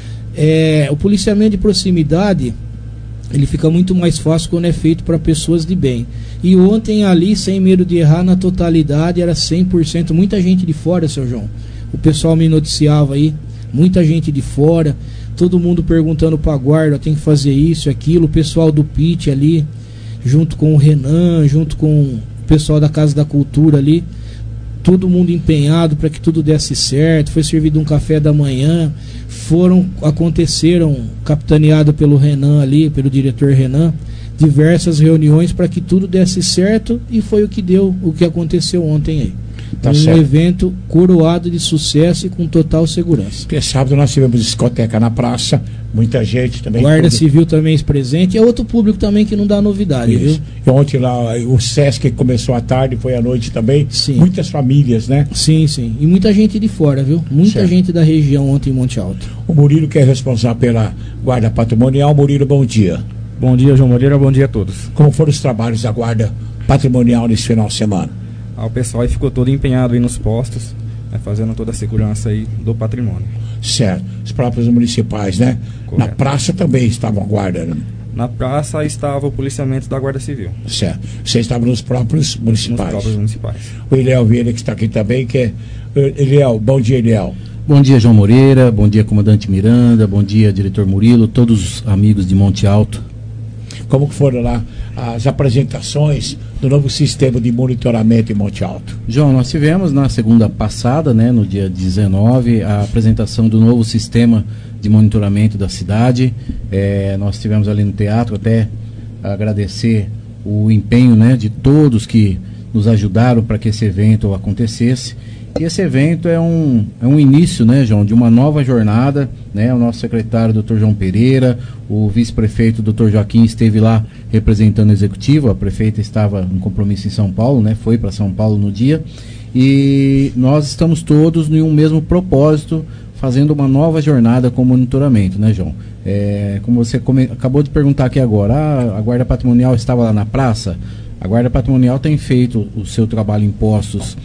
É, o policiamento de proximidade, ele fica muito mais fácil quando é feito para pessoas de bem. E ontem ali, sem medo de errar, na totalidade era cem por cento, muita gente de fora, seu João. O pessoal me noticiava aí, muita gente de fora, todo mundo perguntando para a guarda, tem que fazer isso, aquilo, o pessoal do P I T ali, junto com o Renan, junto com o pessoal da Casa da Cultura ali, todo mundo empenhado para que tudo desse certo. Foi servido um café da manhã, foram, aconteceram, capitaneado pelo Renan ali, pelo diretor Renan, diversas reuniões para que tudo desse certo, e foi o que deu, o que aconteceu ontem aí. Tá um certo. Evento coroado de sucesso e com total segurança. Porque sábado nós tivemos discoteca na praça, muita gente também. Guarda tudo. Civil também presente, é outro público também que não dá novidade, isso, viu? E ontem lá o Sesc começou à tarde, foi à noite também. Sim. Muitas famílias, né? Sim, sim. E muita gente de fora, viu? Muita certo. Gente da região ontem em Monte Alto. O Murilo, que é responsável pela Guarda Patrimonial. Murilo, bom dia. Bom dia, João Moreira, bom dia a todos. Como foram os trabalhos da Guarda Patrimonial nesse final de semana? Ah, o pessoal aí ficou todo empenhado aí nos postos, né, fazendo toda a segurança aí do patrimônio. Certo. Os próprios municipais, né? Correto. Na praça também estavam a guarda, né? Na praça estava o policiamento da Guarda Civil. Certo. Você estava nos próprios municipais? Nos próprios municipais. O Eliel Vieira, que está aqui também, que é... Eliel, bom dia, Eliel. Bom dia, João Moreira, bom dia, comandante Miranda, bom dia, diretor Murilo, todos os amigos de Monte Alto. Como que foram lá as apresentações do novo sistema de monitoramento em Monte Alto? João, nós tivemos na segunda passada, né, no dia dezenove, a apresentação do novo sistema de monitoramento da cidade. É, nós tivemos ali no teatro, até agradecer o empenho, né, de todos que nos ajudaram para que esse evento acontecesse. E esse evento é um, é um início, né, João, de uma nova jornada, né? O nosso secretário, doutor João Pereira, o vice-prefeito, doutor Joaquim, esteve lá representando o executivo. A prefeita estava em compromisso em São Paulo, né? Foi para São Paulo no dia. E nós estamos todos em um mesmo propósito, fazendo uma nova jornada com monitoramento, né, João? É, como você come, acabou de perguntar aqui agora, ah, a Guarda Patrimonial estava lá na praça. A Guarda Patrimonial tem feito o seu trabalho em postos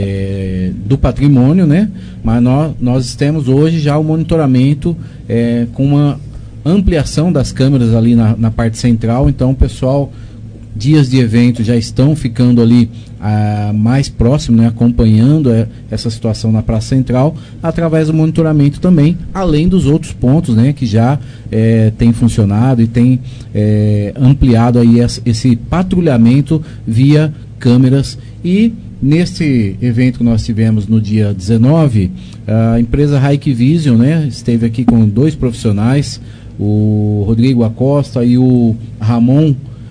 é, do patrimônio, né? Mas nós, nós temos hoje já o monitoramento é, com uma ampliação das câmeras ali na, na parte central. Então, o pessoal, dias de evento já estão ficando ali ah, mais próximo, né? Acompanhando é, essa situação na Praça Central, através do monitoramento também, além dos outros pontos, né? Que já é, tem funcionado e tem é, ampliado aí esse, esse patrulhamento via câmeras. E nesse evento que nós tivemos no dia dezenove, a empresa Hike Vision, né? Esteve aqui com dois profissionais, o Rodrigo Acosta e o Ramon,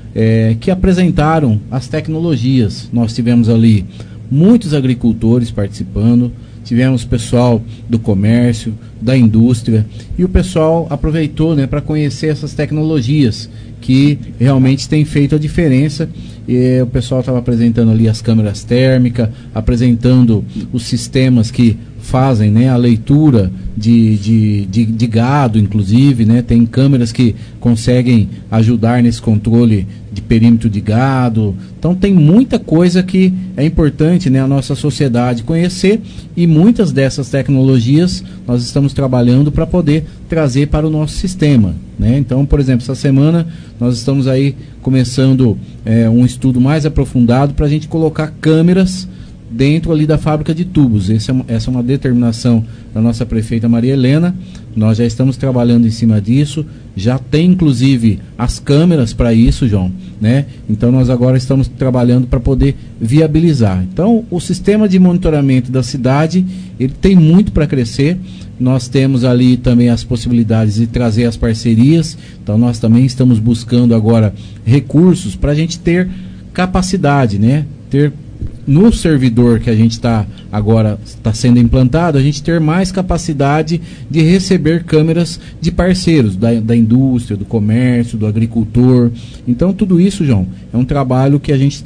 É, que apresentaram as tecnologias. Nós tivemos ali muitos agricultores participando, tivemos pessoal do comércio, da indústria, e o pessoal aproveitou, né, para conhecer essas tecnologias que realmente têm feito a diferença. E o pessoal estava apresentando ali as câmeras térmicas, apresentando os sistemas que fazem, né, a leitura de, de, de, de gado, inclusive, né, tem câmeras que conseguem ajudar nesse controle de perímetro de gado. Então tem muita coisa que é importante, né, a nossa sociedade conhecer, e muitas dessas tecnologias nós estamos trabalhando para poder trazer para o nosso sistema, né? Então, por exemplo, essa semana nós estamos aí começando é, um estudo mais aprofundado para a gente colocar câmeras dentro ali da fábrica de tubos. Essa é, uma, essa é uma determinação da nossa prefeita Maria Helena. Nós já estamos trabalhando em cima disso, já tem inclusive as câmeras para isso, João, né? Então nós agora estamos trabalhando para poder viabilizar. Então o sistema de monitoramento da cidade, ele tem muito para crescer. Nós temos ali também as possibilidades de trazer as parcerias. Então nós também estamos buscando agora recursos para a gente ter capacidade, né? Ter no servidor que a gente está agora está sendo implantado, a gente ter mais capacidade de receber câmeras de parceiros da, da indústria, do comércio, do agricultor. Então tudo isso, João, é um trabalho que a gente está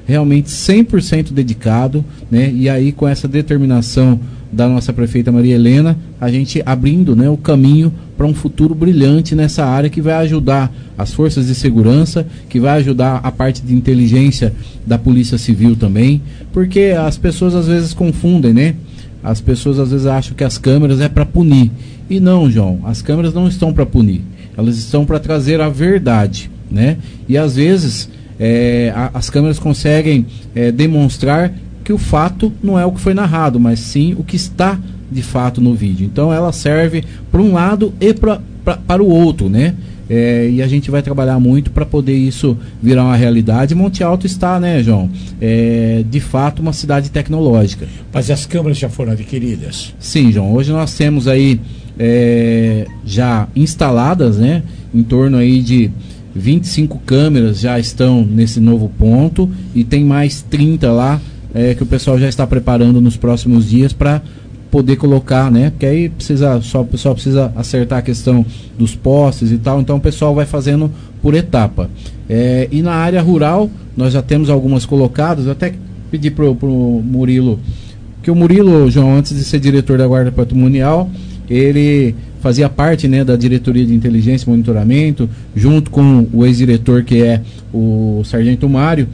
realmente cem por cento dedicado, né? E aí com essa determinação da nossa prefeita Maria Helena, a gente abrindo, né, o caminho para um futuro brilhante nessa área que vai ajudar as forças de segurança, que vai ajudar a parte de inteligência da Polícia Civil também, porque as pessoas às vezes confundem, né? As pessoas às vezes acham que as câmeras é para punir. E não, João, as câmeras não estão para punir. Elas estão para trazer a verdade, né? E às vezes é, a, as câmeras conseguem é, demonstrar que o fato não é o que foi narrado, mas sim o que está de fato no vídeo. Então ela serve para um lado e pra, pra, para o outro, né? É, e a gente vai trabalhar muito para poder isso virar uma realidade. Monte Alto está, né, João? É, de fato uma cidade tecnológica. Mas as câmeras já foram adquiridas? Sim, João. Hoje nós temos aí é, já instaladas, né? Em torno aí de vinte e cinco câmeras já estão nesse novo ponto e tem mais trinta lá é, que o pessoal já está preparando nos próximos dias para poder colocar, né? Porque aí precisa, só, o pessoal precisa acertar a questão dos postes e tal, então o pessoal vai fazendo por etapa. É, e na área rural, nós já temos algumas colocadas, eu até pedi pro, pro Murilo, que o Murilo, João, antes de ser diretor da Guarda Patrimonial, ele fazia parte, né, da diretoria de inteligência e monitoramento, junto com o ex-diretor que é o Sargento Mário,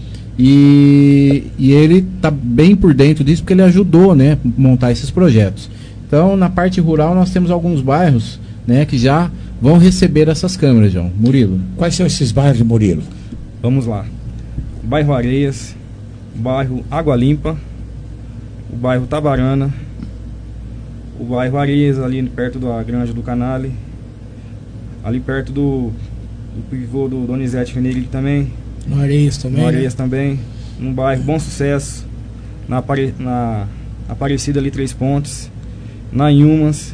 E, e ele está bem por dentro disso porque ele ajudou, né, a montar esses projetos. Então, na parte rural, nós temos alguns bairros, né, que já vão receber essas câmeras, João. Murilo. Quais são esses bairros, Murilo? Vamos lá. O bairro Areias, o bairro Água Limpa, o bairro Tabarana, o bairro Areias, ali perto da Granja do Canale, ali perto do, do pivô do Donizete Renegri também. No Areias também. No Areias, né? Também. No bairro Bom Sucesso. Na, Apare... na Aparecida ali Três Pontes. Na Inhumas.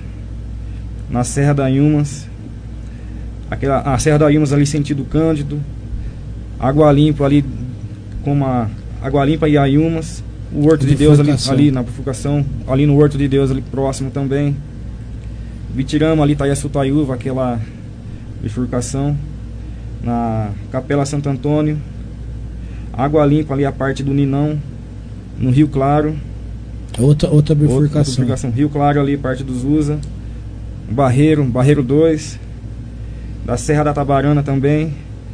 Na Serra da Inhumas. Aquela... A Serra da Inhumas ali sentido Cândido. Água Limpa ali. Como a Água Limpa e a Inhumas. O Horto de Deus ali, ali na bifurcação. Ali no Horto de Deus ali próximo também. Vitirama ali, Itaiaçu-Taiúva, aquela bifurcação. Na Capela Santo Antônio, Água Limpa ali a parte do Ninão, no Rio Claro, outra, outra bifurcação. Outra, outra bifurcação Rio Claro ali, parte dos Usa, Barreiro, Barreiro dois, da Serra da Tabarana também,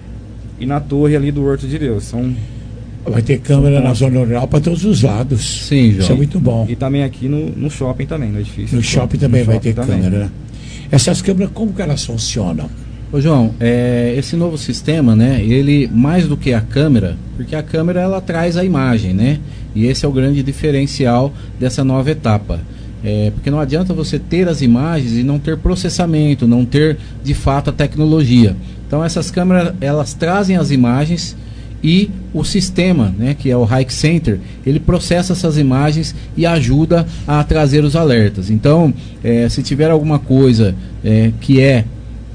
e na torre ali do Horto de Deus. São, vai ter câmera na zona rural para todos os lados. Sim, João. Isso é muito bom. E também aqui no, no shopping também, no edifício. No shopping também no vai shopping ter também. câmera, né? Essas câmeras, como que elas funcionam? Ô João, é, esse novo sistema, né, ele mais do que a câmera, porque a câmera ela traz a imagem, né, e esse é o grande diferencial dessa nova etapa, é, porque não adianta você ter as imagens e não ter processamento, não ter de fato a tecnologia. Então essas câmeras, elas trazem as imagens e o sistema, né, que é o Hike Center, ele processa essas imagens e ajuda a trazer os alertas. Então, é, se tiver alguma coisa é, que é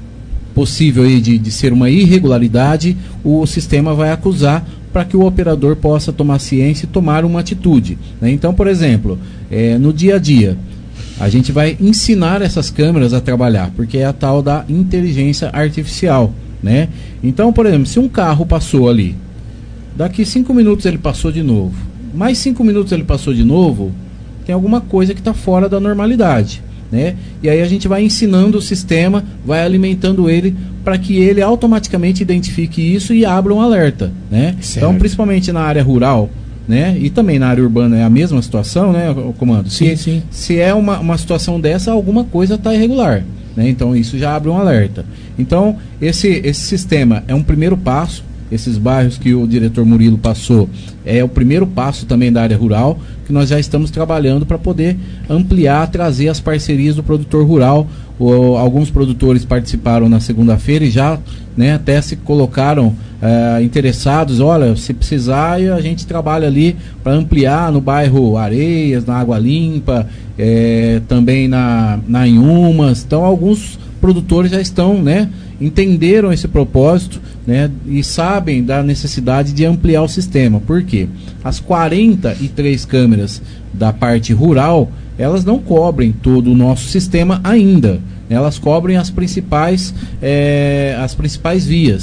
possível aí de, de ser uma irregularidade, o sistema vai acusar para que o operador possa tomar ciência e tomar uma atitude, né? Então, por exemplo, é, no dia a dia, a gente vai ensinar essas câmeras a trabalhar, porque é a tal da inteligência artificial, né? Então, por exemplo, se um carro passou ali, daqui cinco minutos ele passou de novo, mais cinco minutos ele passou de novo, tem alguma coisa que está fora da normalidade, né? E aí a gente vai ensinando o sistema, vai alimentando ele para que ele automaticamente identifique isso e abra um alerta, né? Então, principalmente na área rural, né? E também na área urbana é a mesma situação, né, o comando? Sim, se, sim. se é uma, uma situação dessa, alguma coisa está irregular, né? Então isso já abre um alerta. Então esse, esse sistema é um primeiro passo. Esses bairros que o diretor Murilo passou é o primeiro passo também da área rural, que nós já estamos trabalhando para poder ampliar, trazer as parcerias do produtor rural. O, alguns produtores participaram na segunda-feira e já, né, até se colocaram é, interessados. Olha, se precisar, a gente trabalha ali para ampliar no bairro Areias, na Água Limpa, é, também na, na Inhumas. Então alguns produtores já estão, né, entenderam esse propósito, né, e sabem da necessidade de ampliar o sistema. Por quê? As quarenta e três câmeras da parte rural, elas não cobrem todo o nosso sistema ainda. Elas cobrem as principais, é, as principais vias.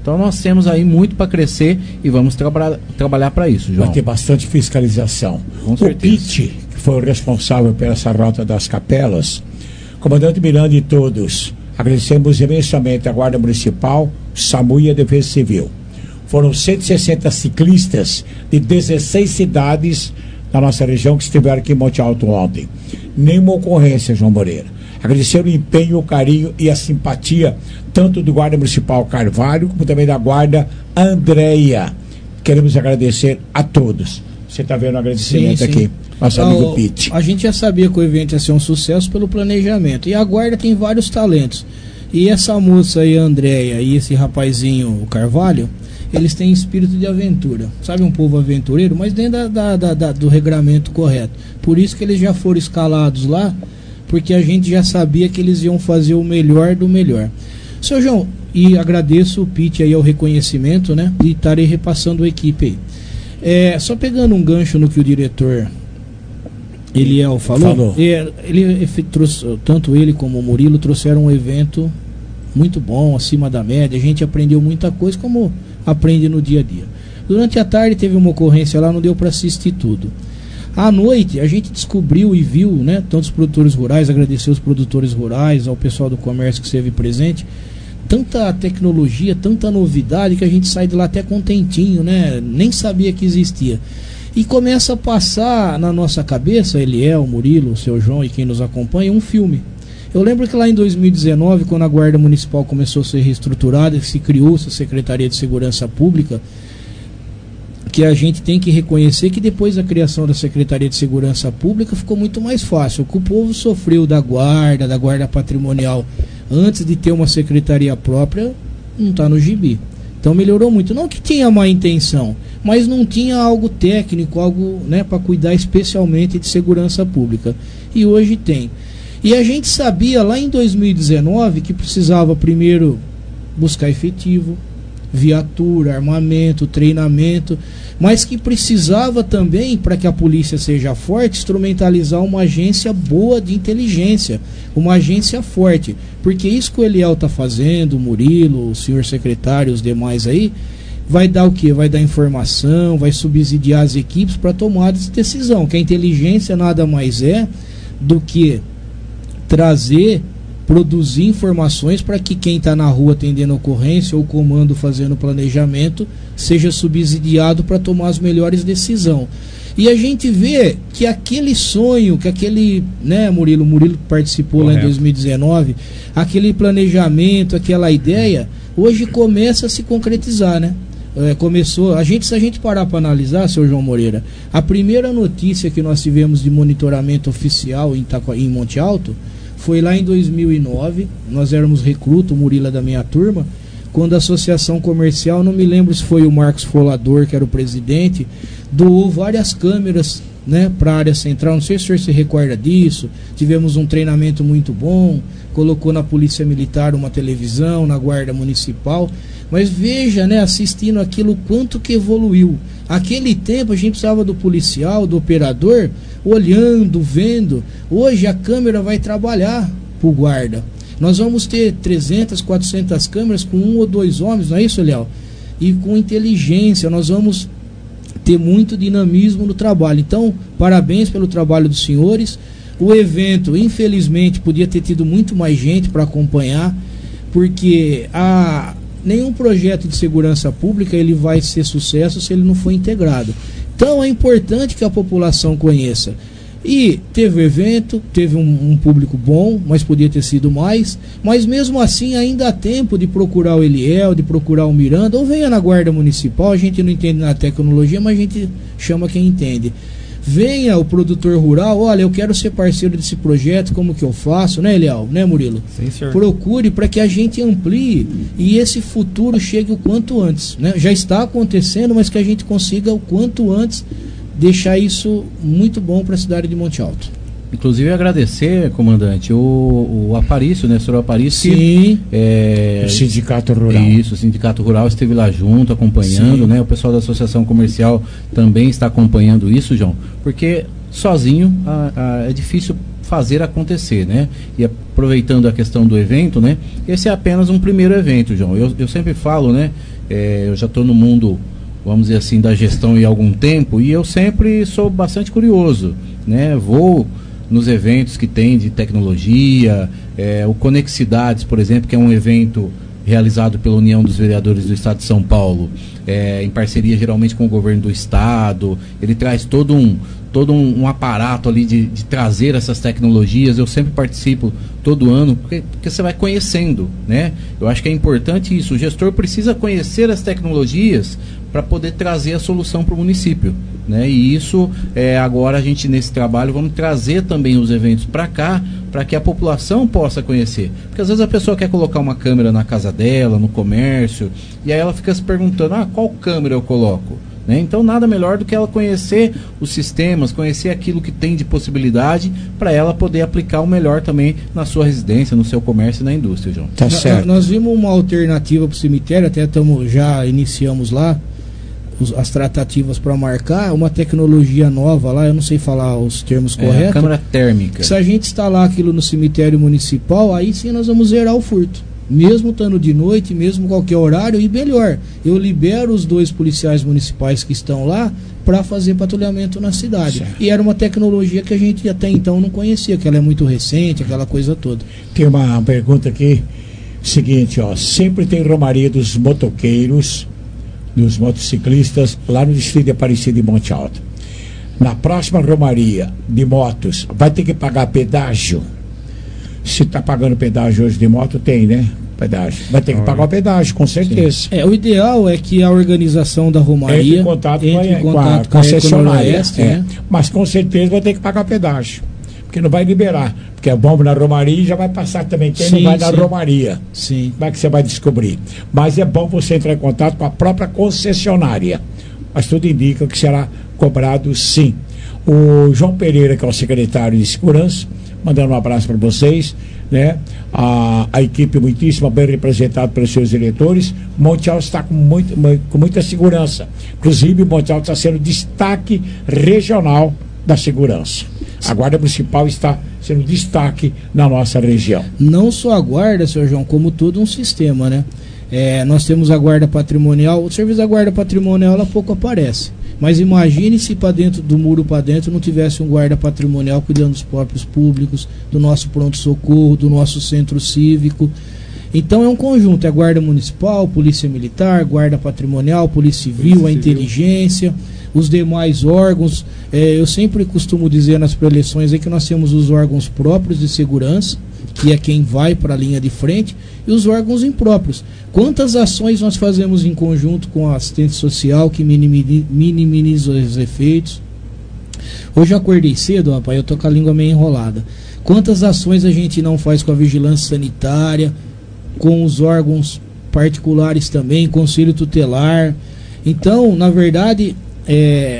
Então nós temos aí muito para crescer e vamos traba trabalhar para isso, João. Vai ter bastante fiscalização. Com o certeza. Pete, que foi o responsável pela essa rota das capelas, comandante Miranda e todos, agradecemos imensamente a Guarda Municipal, o SAMU e a Defesa Civil. Foram cento e sessenta ciclistas de dezesseis cidades da nossa região que estiveram aqui em Monte Alto ontem. Nenhuma ocorrência, João Moreira. Agradecer o empenho, o carinho e a simpatia tanto do Guarda Municipal Carvalho como também da Guarda Andréia. Queremos agradecer a todos. Você está vendo o agradecimento sim, sim. aqui, nosso ah, amigo Pete. A gente já sabia que o evento ia ser um sucesso pelo planejamento. E a Guarda tem vários talentos. E essa moça aí, a Andréia, e esse rapazinho, o Carvalho, eles têm espírito de aventura. Sabe, um povo aventureiro, mas dentro da, da, da, da, do regramento correto. Por isso que eles já foram escalados lá, porque a gente já sabia que eles iam fazer o melhor do melhor. Seu João, e agradeço o Pete aí ao reconhecimento, né? E estarei repassando a equipe aí. É, só pegando um gancho no que o diretor Eliel falou, falou. É, ele, ele trouxe, tanto ele como o Murilo trouxeram um evento muito bom, acima da média. A gente aprendeu muita coisa, como aprende no dia a dia. Durante a tarde teve uma ocorrência lá, não deu para assistir tudo. À noite a gente descobriu e viu, né, tantos produtores rurais, agradecer os produtores rurais, ao pessoal do comércio que esteve presente, tanta tecnologia, tanta novidade que a gente sai de lá até contentinho, né, nem sabia que existia. E começa a passar na nossa cabeça, Eliel, Murilo, o seu João e quem nos acompanha, um filme. Eu lembro que lá em dois mil e dezenove, quando a Guarda Municipal começou a ser reestruturada, se criou essa Secretaria de Segurança Pública, que a gente tem que reconhecer que depois da criação da Secretaria de Segurança Pública ficou muito mais fácil. O que o povo sofreu da guarda, da guarda patrimonial, antes de ter uma secretaria própria, não está no gibi. Então melhorou muito. Não que tinha má intenção, mas não tinha algo técnico, algo, né, para cuidar especialmente de segurança pública. E hoje tem. E a gente sabia lá em dois mil e dezenove que precisava primeiro buscar efetivo, viatura, armamento, treinamento, mas que precisava também, para que a polícia seja forte, instrumentalizar uma agência boa de inteligência, uma agência forte, porque isso que o Eliel está fazendo, o Murilo, o senhor secretário, os demais aí, vai dar o quê? Vai dar informação, vai subsidiar as equipes para tomada de decisão, que a inteligência nada mais é do que trazer, produzir informações para que quem está na rua atendendo ocorrência ou comando fazendo planejamento seja subsidiado para tomar as melhores decisões. E a gente vê que aquele sonho, que aquele, né, Murilo, Murilo participou Correto. Lá em dois mil e dezenove, aquele planejamento, aquela ideia, hoje começa a se concretizar, né? É, começou, a gente, se a gente parar para analisar, seu João Moreira, a primeira notícia que nós tivemos de monitoramento oficial em, Itaco, em Monte Alto foi lá em dois mil e nove, nós éramos recruta, o Murilo da minha turma, quando a associação comercial, não me lembro se foi o Marcos Folador, que era o presidente, doou várias câmeras, né, para a área central. Não sei se o senhor se recorda disso. Tivemos um treinamento muito bom, colocou na Polícia Militar uma televisão, na Guarda Municipal, mas veja, né, assistindo aquilo, quanto que evoluiu. Aquele tempo a gente precisava do policial, do operador, olhando, vendo. Hoje a câmera vai trabalhar para o guarda. Nós vamos ter trezentas, quatrocentas câmeras com um ou dois homens, não é isso, Léo? E com inteligência, nós vamos ter muito dinamismo no trabalho. Então, parabéns pelo trabalho dos senhores. O evento, infelizmente, podia ter tido muito mais gente para acompanhar, porque a, nenhum projeto de segurança pública ele vai ser sucesso se ele não for integrado. Então, é importante que a população conheça. E teve o evento, teve um, um público bom, mas podia ter sido mais. Mas mesmo assim ainda há tempo de procurar o Eliel, de procurar o Miranda, ou venha na Guarda Municipal. A gente não entende na tecnologia, mas a gente chama quem entende. Venha o produtor rural, olha, eu quero ser parceiro desse projeto, como que eu faço, né, Eliel? Né, Murilo? Sim, senhor. Procure para que a gente amplie e esse futuro chegue o quanto antes, né? Já está acontecendo, mas que a gente consiga o quanto antes deixar isso muito bom para a cidade de Monte Alto. Inclusive agradecer, comandante, o, o Aparício, né, o senhor Aparício. Sim. É, o Sindicato Rural. Isso, o Sindicato Rural esteve lá junto, acompanhando, Sim. né? O pessoal da Associação Comercial também está acompanhando isso, João, porque sozinho a, a, é difícil fazer acontecer, né? E aproveitando a questão do evento, né? Esse é apenas um primeiro evento, João. Eu, eu sempre falo, né? É, eu já estou no mundo, vamos dizer assim, da gestão há algum tempo e eu sempre sou bastante curioso, né? Vou nos eventos que tem de tecnologia, é, o Conexidades, por exemplo, que é um evento realizado pela União dos Vereadores do Estado de São Paulo, é, em parceria geralmente com o governo do Estado. Ele traz todo um, todo um, um aparato ali de, de trazer essas tecnologias. Eu sempre participo todo ano, porque, porque você vai conhecendo, né? Eu acho que é importante isso. O gestor precisa conhecer as tecnologias para poder trazer a solução para o município, né? E isso, é, agora a gente nesse trabalho vamos trazer também os eventos para cá, para que a população possa conhecer, porque às vezes a pessoa quer colocar uma câmera na casa dela, no comércio, e aí ela fica se perguntando, ah, qual câmera eu coloco? Né? Então nada melhor do que ela conhecer os sistemas, conhecer aquilo que tem de possibilidade, para ela poder aplicar o melhor também na sua residência, no seu comércio e na indústria, João. Tá certo. Nós vimos uma alternativa para o cemitério, até tamo, já iniciamos lá as tratativas para marcar uma tecnologia nova lá, eu não sei falar os termos é, corretos. A câmera térmica. Se a gente instalar aquilo no cemitério municipal, aí sim nós vamos zerar o furto. Mesmo estando de noite, mesmo qualquer horário, e melhor, eu libero os dois policiais municipais que estão lá para fazer patrulhamento na cidade. Certo. E era uma tecnologia que a gente até então não conhecia, que ela é muito recente, aquela coisa toda. Tem uma pergunta aqui, seguinte, ó, sempre tem romaria dos motoqueiros, dos motociclistas lá no distrito de Aparecida e Monte Alto. Na próxima romaria de motos, vai ter que pagar pedágio? Se está pagando pedágio hoje de moto, tem, né? Pedágio. Vai ter que pagar o pedágio, com certeza. É, o ideal é que a organização da romaria entre em contato, entre com, a, com, a, com a concessionária. Oeste, é. Né? Mas com certeza vai ter que pagar pedágio. Porque não vai liberar. Porque é bom na romaria e já vai passar também quem sim, não vai na sim. romaria. Sim. Como é que você vai descobrir? Mas é bom você entrar em contato com a própria concessionária. Mas tudo indica que será cobrado sim. O João Pereira, que é o secretário de Segurança, mandando um abraço para vocês, né? A, a equipe muitíssima bem representada pelos seus diretores. Monte Alto está com, muito, com muita segurança. Inclusive, Monte Alto está sendo destaque regional da segurança. A Guarda Municipal está sendo destaque na nossa região. Não só a Guarda, senhor João, como todo um sistema, né? É, nós temos a Guarda Patrimonial. O serviço da Guarda Patrimonial, ela pouco aparece. Mas imagine se para dentro do muro para dentro não tivesse um guarda patrimonial cuidando dos próprios públicos, do nosso pronto-socorro, do nosso centro cívico. Então é um conjunto, é a Guarda Municipal, Polícia Militar, Guarda Patrimonial, Polícia Civil, Polícia a Inteligência, os demais órgãos. É, eu sempre costumo dizer nas preleções é que nós temos os órgãos próprios de segurança, que é quem vai para a linha de frente, e os órgãos impróprios. Quantas ações nós fazemos em conjunto com a assistente social que minimiza os efeitos? Hoje eu acordei cedo, rapaz, eu tô com a língua meio enrolada. Quantas ações a gente não faz com a vigilância sanitária, com os órgãos particulares também, conselho tutelar. Então, na verdade, é...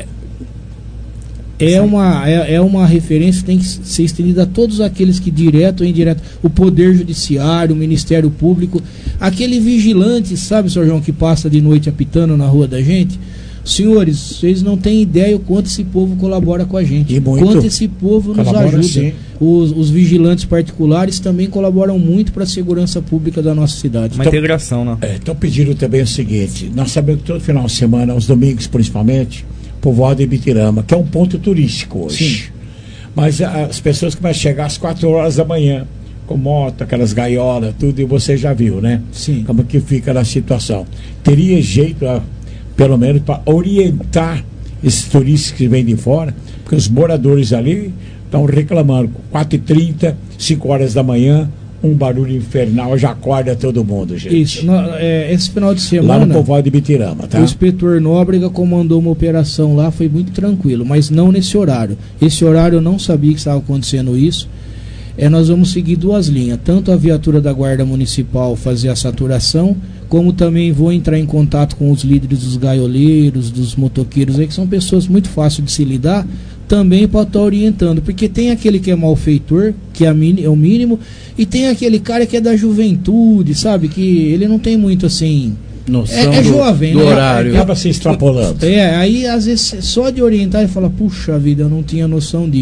É uma, é, é uma referência que tem que ser estendida a todos aqueles que, direto ou indireto, o Poder Judiciário, o Ministério Público, aquele vigilante, sabe, senhor João, que passa de noite apitando na rua da gente? Senhores, vocês não têm ideia o quanto esse povo colabora com a gente, e muito. Quanto esse povo nos colabora, ajuda. Os, os vigilantes particulares também colaboram muito para a segurança pública da nossa cidade. Uma então, integração, né? Estão é, pedindo também o seguinte, nós sabemos que todo final de semana, aos domingos principalmente, povoado de Ibitirama, que é um ponto turístico hoje. Sim. Mas as pessoas que vão chegar às quatro horas da manhã, com moto, aquelas gaiolas, tudo, e você já viu, né? Sim. Como que fica na situação. Teria jeito, pelo menos, para orientar esses turistas que vêm de fora, porque os moradores ali estão reclamando. quatro e trinta, cinco horas da manhã, um barulho infernal, já acorda todo mundo, gente. Isso, no, é, esse final de semana lá no povoado de Ibitirama, tá? O inspetor Nóbrega comandou uma operação lá, foi muito tranquilo, mas não nesse horário. Esse horário eu não sabia que estava acontecendo isso. É, nós vamos seguir duas linhas, tanto a viatura da Guarda Municipal fazer a saturação, como também vou entrar em contato com os líderes dos gaioleiros, dos motoqueiros aí, que são pessoas muito fáceis de se lidar, também para estar orientando, porque tem aquele que é malfeitor, que é, mini, é o mínimo, e tem aquele cara que é da juventude, sabe, que ele não tem muito assim, noção é, é do, jovem, do né? horário, acaba se extrapolando. É, aí às vezes só de orientar e falar, puxa vida, eu não tinha noção disso.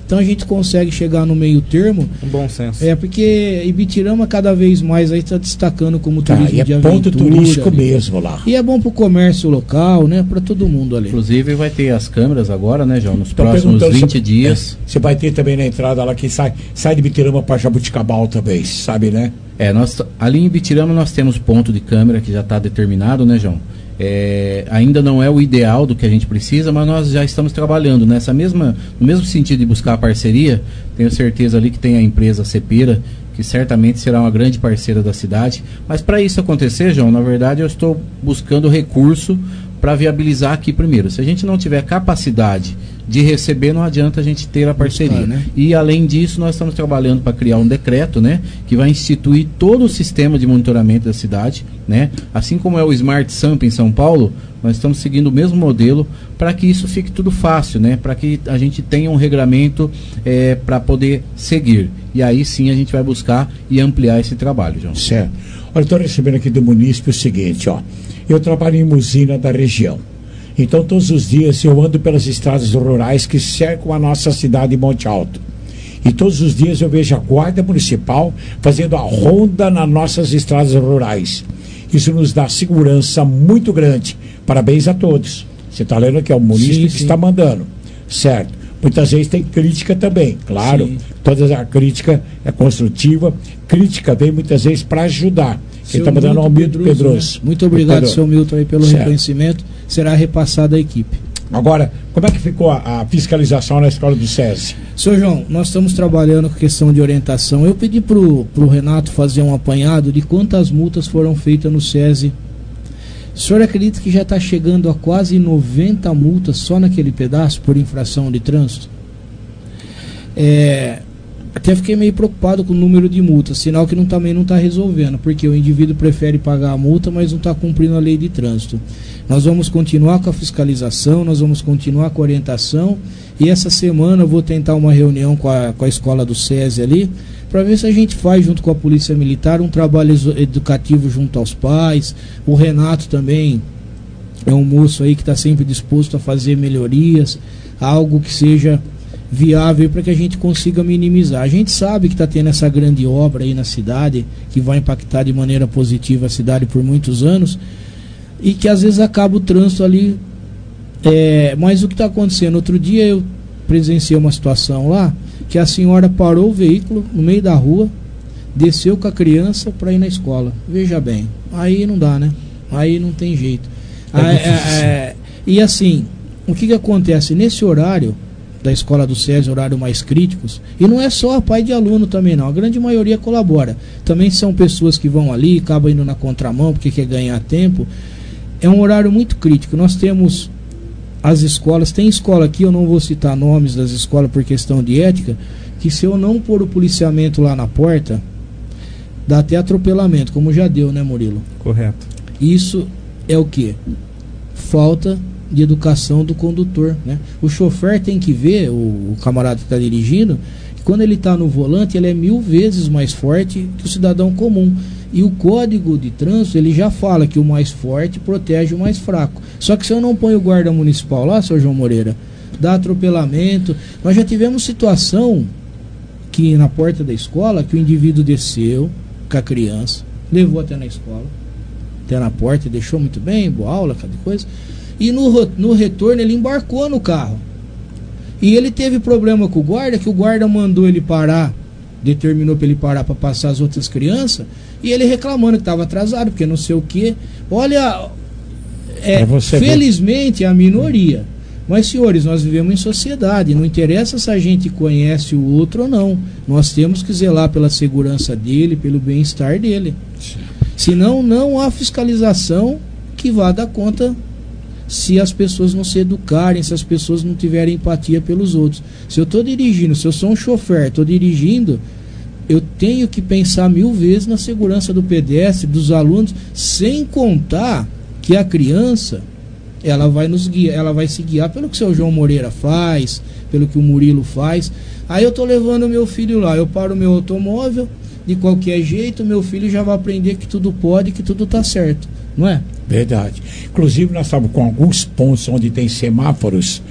Então a gente consegue chegar no meio termo. Um bom senso. É, porque Ibitirama cada vez mais aí está destacando como tá, turismo e é de ponto aventura, turístico ali. mesmo lá. E é bom para o comércio local, né? Para todo mundo ali. Inclusive vai ter as câmeras agora, né, João? Nos Tô próximos vinte se, dias. É, você vai ter também na entrada lá que sai, sai de Ibitirama para Jabuticabal também, sabe, né? É, nós, ali em Ibitirama nós temos ponto de câmera que já está determinado, né, João? É, ainda não é o ideal do que a gente precisa, mas nós já estamos trabalhando nessa mesma, no mesmo sentido de buscar a parceria. Tenho certeza ali que tem a empresa Cepira, que certamente será uma grande parceira da cidade. Mas para isso acontecer, João, na verdade eu estou buscando recurso para viabilizar aqui primeiro. Se a gente não tiver capacidade de receber, não adianta a gente ter a parceria. Buscar, né? E além disso, nós estamos trabalhando para criar um decreto, né, que vai instituir todo o sistema de monitoramento da cidade, né? Assim como é o Smart Sampa em São Paulo, nós estamos seguindo o mesmo modelo para que isso fique tudo fácil, né? Para que a gente tenha um regramento é, para poder seguir. E aí sim a gente vai buscar e ampliar esse trabalho, João. Certo. Olha, estou recebendo aqui do munícipe o seguinte, ó. Eu trabalho em usina da região. Então, todos os dias eu ando pelas estradas rurais que cercam a nossa cidade de Monte Alto. E todos os dias eu vejo a Guarda Municipal fazendo a ronda nas nossas estradas rurais. Isso nos dá segurança muito grande. Parabéns a todos. Você está lendo que é o município que está mandando. Certo. Muitas vezes tem crítica também, claro. Sim. Toda a crítica é construtiva. Crítica vem muitas vezes para ajudar. Quem está mandando é o Milton Pedroso. Né? Muito obrigado, Pedro. Seu Milton, aí, pelo certo. reconhecimento. Será repassado à equipe. Agora, como é que ficou a, a fiscalização na escola do SESI? Senhor João, nós estamos trabalhando com questão de orientação. Eu pedi para o Renato fazer um apanhado de quantas multas foram feitas no SESI. O senhor acredita que já está chegando a quase noventa multas só naquele pedaço por infração de trânsito? É... Até fiquei meio preocupado com o número de multas, sinal que não, também não está resolvendo, porque o indivíduo prefere pagar a multa, mas não está cumprindo a lei de trânsito. Nós vamos continuar com a fiscalização, nós vamos continuar com a orientação, e essa semana eu vou tentar uma reunião com a, com a escola do SESI ali, para ver se a gente faz, junto com a Polícia Militar, um trabalho educativo junto aos pais. O Renato também é um moço aí que está sempre disposto a fazer melhorias, algo que seja viável para que a gente consiga minimizar. A gente sabe que está tendo essa grande obra aí na cidade, que vai impactar de maneira positiva a cidade por muitos anos, e que às vezes acaba o trânsito ali. É, mas o que está acontecendo? Outro dia eu presenciei uma situação lá, que a senhora parou o veículo no meio da rua, desceu com a criança para ir na escola. Veja bem, aí não dá, né? Aí não tem jeito. É ah, é, é, e assim, o que, que acontece? Nesse horário da escola do SESI, horário mais críticos, e não é só a pai de aluno também não, a grande maioria colabora, também são pessoas que vão ali, acabam indo na contramão porque quer ganhar tempo. É um horário muito crítico. Nós temos as escolas, tem escola aqui, eu não vou citar nomes das escolas por questão de ética, que se eu não pôr o policiamento lá na porta, dá até atropelamento, como já deu, né, Murilo? Correto. Isso é o que? Falta de educação do condutor, né? O chofer tem que ver, o, o camarada que está dirigindo, que quando ele está no volante, ele é mil vezes mais forte que o cidadão comum. E o código de trânsito, ele já fala que o mais forte protege o mais fraco. Só que se eu não ponho o guarda municipal lá, seu João Moreira, dá atropelamento. Nós já tivemos situação que na porta da escola, que o indivíduo desceu com a criança, levou até na escola, até na porta, deixou muito bem, boa aula, cada coisa. E no, no retorno ele embarcou no carro. E ele teve problema com o guarda, que o guarda mandou ele parar, determinou para ele parar para passar as outras crianças, e ele reclamando que estava atrasado, porque não sei o que. Olha, é, felizmente é a minoria. Mas, senhores, nós vivemos em sociedade, não interessa se a gente conhece o outro ou não. Nós temos que zelar pela segurança dele, pelo bem-estar dele. Senão, não há fiscalização que vá dar conta se as pessoas não se educarem, se as pessoas não tiverem empatia pelos outros. Se eu estou dirigindo, se eu sou um chofer, estou dirigindo, eu tenho que pensar mil vezes na segurança do pedestre, dos alunos, sem contar que a criança, ela vai nos guiar, ela vai se guiar pelo que o seu João Moreira faz, pelo que o Murilo faz. Aí eu estou levando o meu filho lá, eu paro o meu automóvel, de qualquer jeito, meu filho já vai aprender que tudo pode, que tudo está certo, não é? Verdade. Inclusive nós estamos com alguns pontos onde tem semáforos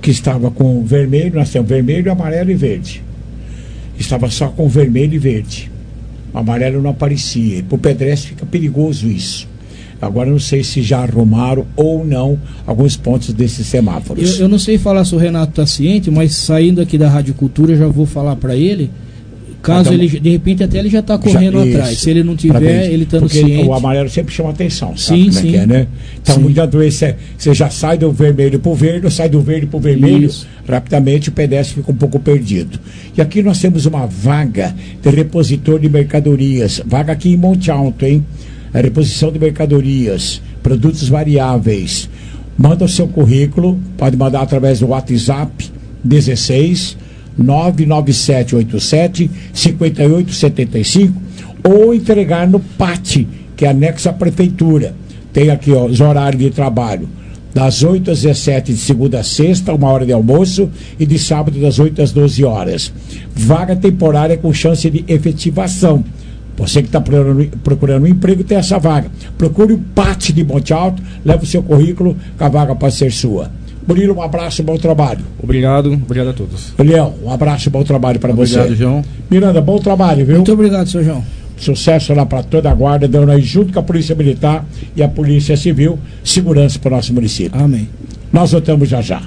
que estava com vermelho, nós temos vermelho, amarelo e verde. Estava só com vermelho e verde. O amarelo não aparecia. E para o pedestre fica perigoso isso. Agora não sei se já arrumaram ou não alguns pontos desses semáforos. Eu, eu não sei falar se o Renato está ciente, mas saindo aqui da Rádio Cultura, eu já vou falar para ele. Caso então, ele, de repente até ele já está correndo já, atrás. Se ele não tiver, ele estando ciente. O amarelo sempre chama atenção, sabe sim, como sim. é que é, né? Então, muitas vezes você já sai do vermelho para o verde, ou sai do verde para o vermelho, isso. Rapidamente o pedestre fica um pouco perdido. E aqui nós temos uma vaga de repositor de mercadorias. Vaga aqui em Monte Alto, hein? A reposição de mercadorias, produtos variáveis. Manda o seu currículo, pode mandar através do WhatsApp dezesseis nove nove sete oito sete cinco oito sete cinco ou entregar no P A T, que é anexo à prefeitura. Tem aqui, ó, os horários de trabalho das oito às dezessete de segunda a sexta, uma hora de almoço, e de sábado das oito às doze horas. Vaga temporária com chance de efetivação. Você que está procurando, procurando um emprego tem essa vaga. Procure o P A T de Monte Alto, leve o seu currículo, que a vaga pode ser sua. Murilo, um abraço e bom trabalho. Obrigado, obrigado a todos. Leão, um abraço e bom trabalho para você. Obrigado, João. Miranda, bom trabalho, viu? Muito obrigado, seu João. Sucesso lá para toda a guarda, dando aí junto com a Polícia Militar e a Polícia Civil, segurança para o nosso município. Amém. Nós voltamos já já.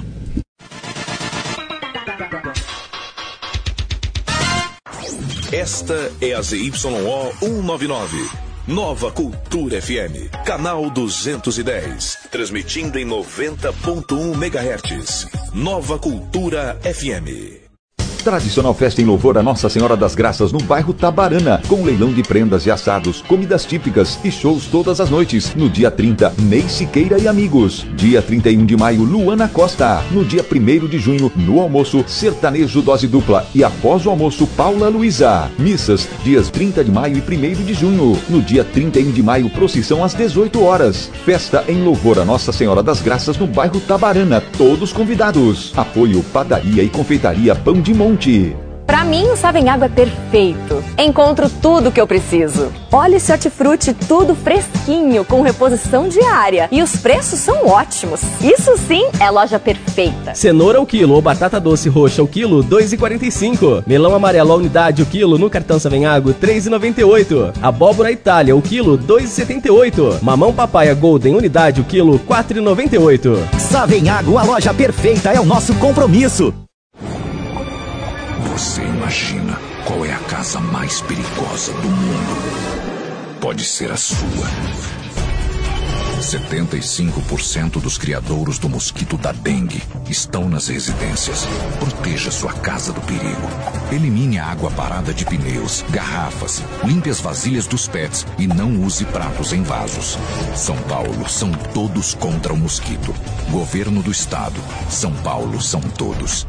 Esta é a Z Y O cento e noventa e nove. Nova Cultura F M, canal duzentos e dez, transmitindo em noventa ponto um megahertz. Nova Cultura F M. Tradicional festa em louvor a Nossa Senhora das Graças no bairro Tabarana, com leilão de prendas e assados, comidas típicas e shows todas as noites. No dia trinta, Ney Siqueira e amigos. Dia trinta e um de maio, Luana Costa. No dia primeiro de junho, no almoço, sertanejo dose dupla e após o almoço, Paula Luiza. Missas, dias trinta de maio e primeiro de junho. No dia trinta e um de maio, procissão às dezoito horas. Festa em louvor a Nossa Senhora das Graças no bairro Tabarana. Todos convidados. Apoio Padaria e Confeitaria Pão de Monte. Pra mim, o Savenhago é perfeito. Encontro tudo que eu preciso. Olha esse hortifruti, tudo fresquinho, com reposição diária. E os preços são ótimos. Isso sim é loja perfeita. Cenoura o quilo ou batata doce roxa o quilo, dois reais e quarenta e cinco centavos. Melão amarelo a unidade o quilo no cartão Savenhago, três reais e noventa e oito centavos. Abóbora Itália o quilo, dois reais e setenta e oito centavos. Mamão papaya Golden unidade o quilo, quatro reais e noventa e oito centavos. Savenhago, a loja perfeita, é o nosso compromisso. Você imagina qual é a casa mais perigosa do mundo? Pode ser a sua. setenta e cinco por cento dos criadouros do mosquito da dengue estão nas residências. Proteja sua casa do perigo. Elimine a água parada de pneus, garrafas, limpe as vasilhas dos pets e não use pratos em vasos. São Paulo, são todos contra o mosquito. Governo do Estado. São Paulo, são todos.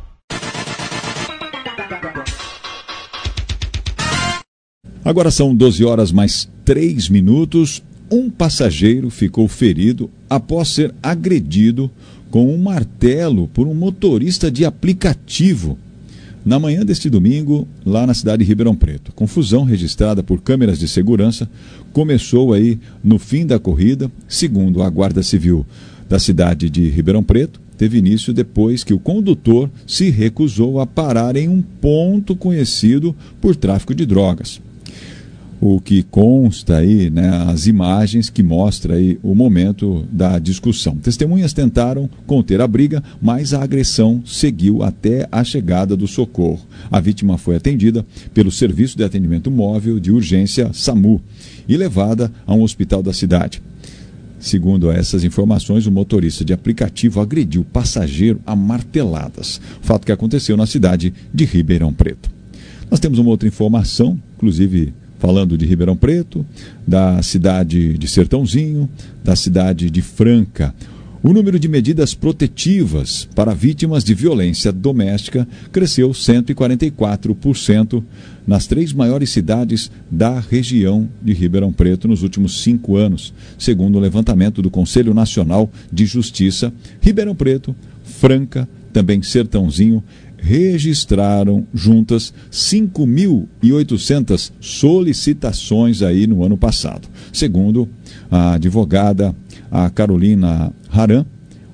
Agora são doze horas mais três minutos. Um passageiro ficou ferido após ser agredido com um martelo por um motorista de aplicativo na manhã deste domingo, lá na cidade de Ribeirão Preto. Confusão registrada por câmeras de segurança começou aí no fim da corrida. Segundo a Guarda Civil da cidade de Ribeirão Preto, teve início depois que o condutor se recusou a parar em um ponto conhecido por tráfico de drogas. O que consta aí, né, as imagens que mostram aí o momento da discussão. Testemunhas tentaram conter a briga, mas a agressão seguiu até a chegada do socorro. A vítima foi atendida pelo Serviço de Atendimento Móvel de Urgência SAMU e levada a um hospital da cidade. Segundo essas informações, o motorista de aplicativo agrediu o passageiro a marteladas, fato que aconteceu na cidade de Ribeirão Preto. Nós temos uma outra informação, inclusive falando de Ribeirão Preto, da cidade de Sertãozinho, da cidade de Franca. O número de medidas protetivas para vítimas de violência doméstica cresceu cento e quarenta e quatro por cento nas três maiores cidades da região de Ribeirão Preto nos últimos cinco anos, segundo o levantamento do Conselho Nacional de Justiça. Ribeirão Preto, Franca, também Sertãozinho, registraram juntas cinco mil e oitocentas solicitações aí no ano passado. Segundo a advogada a Carolina Haran,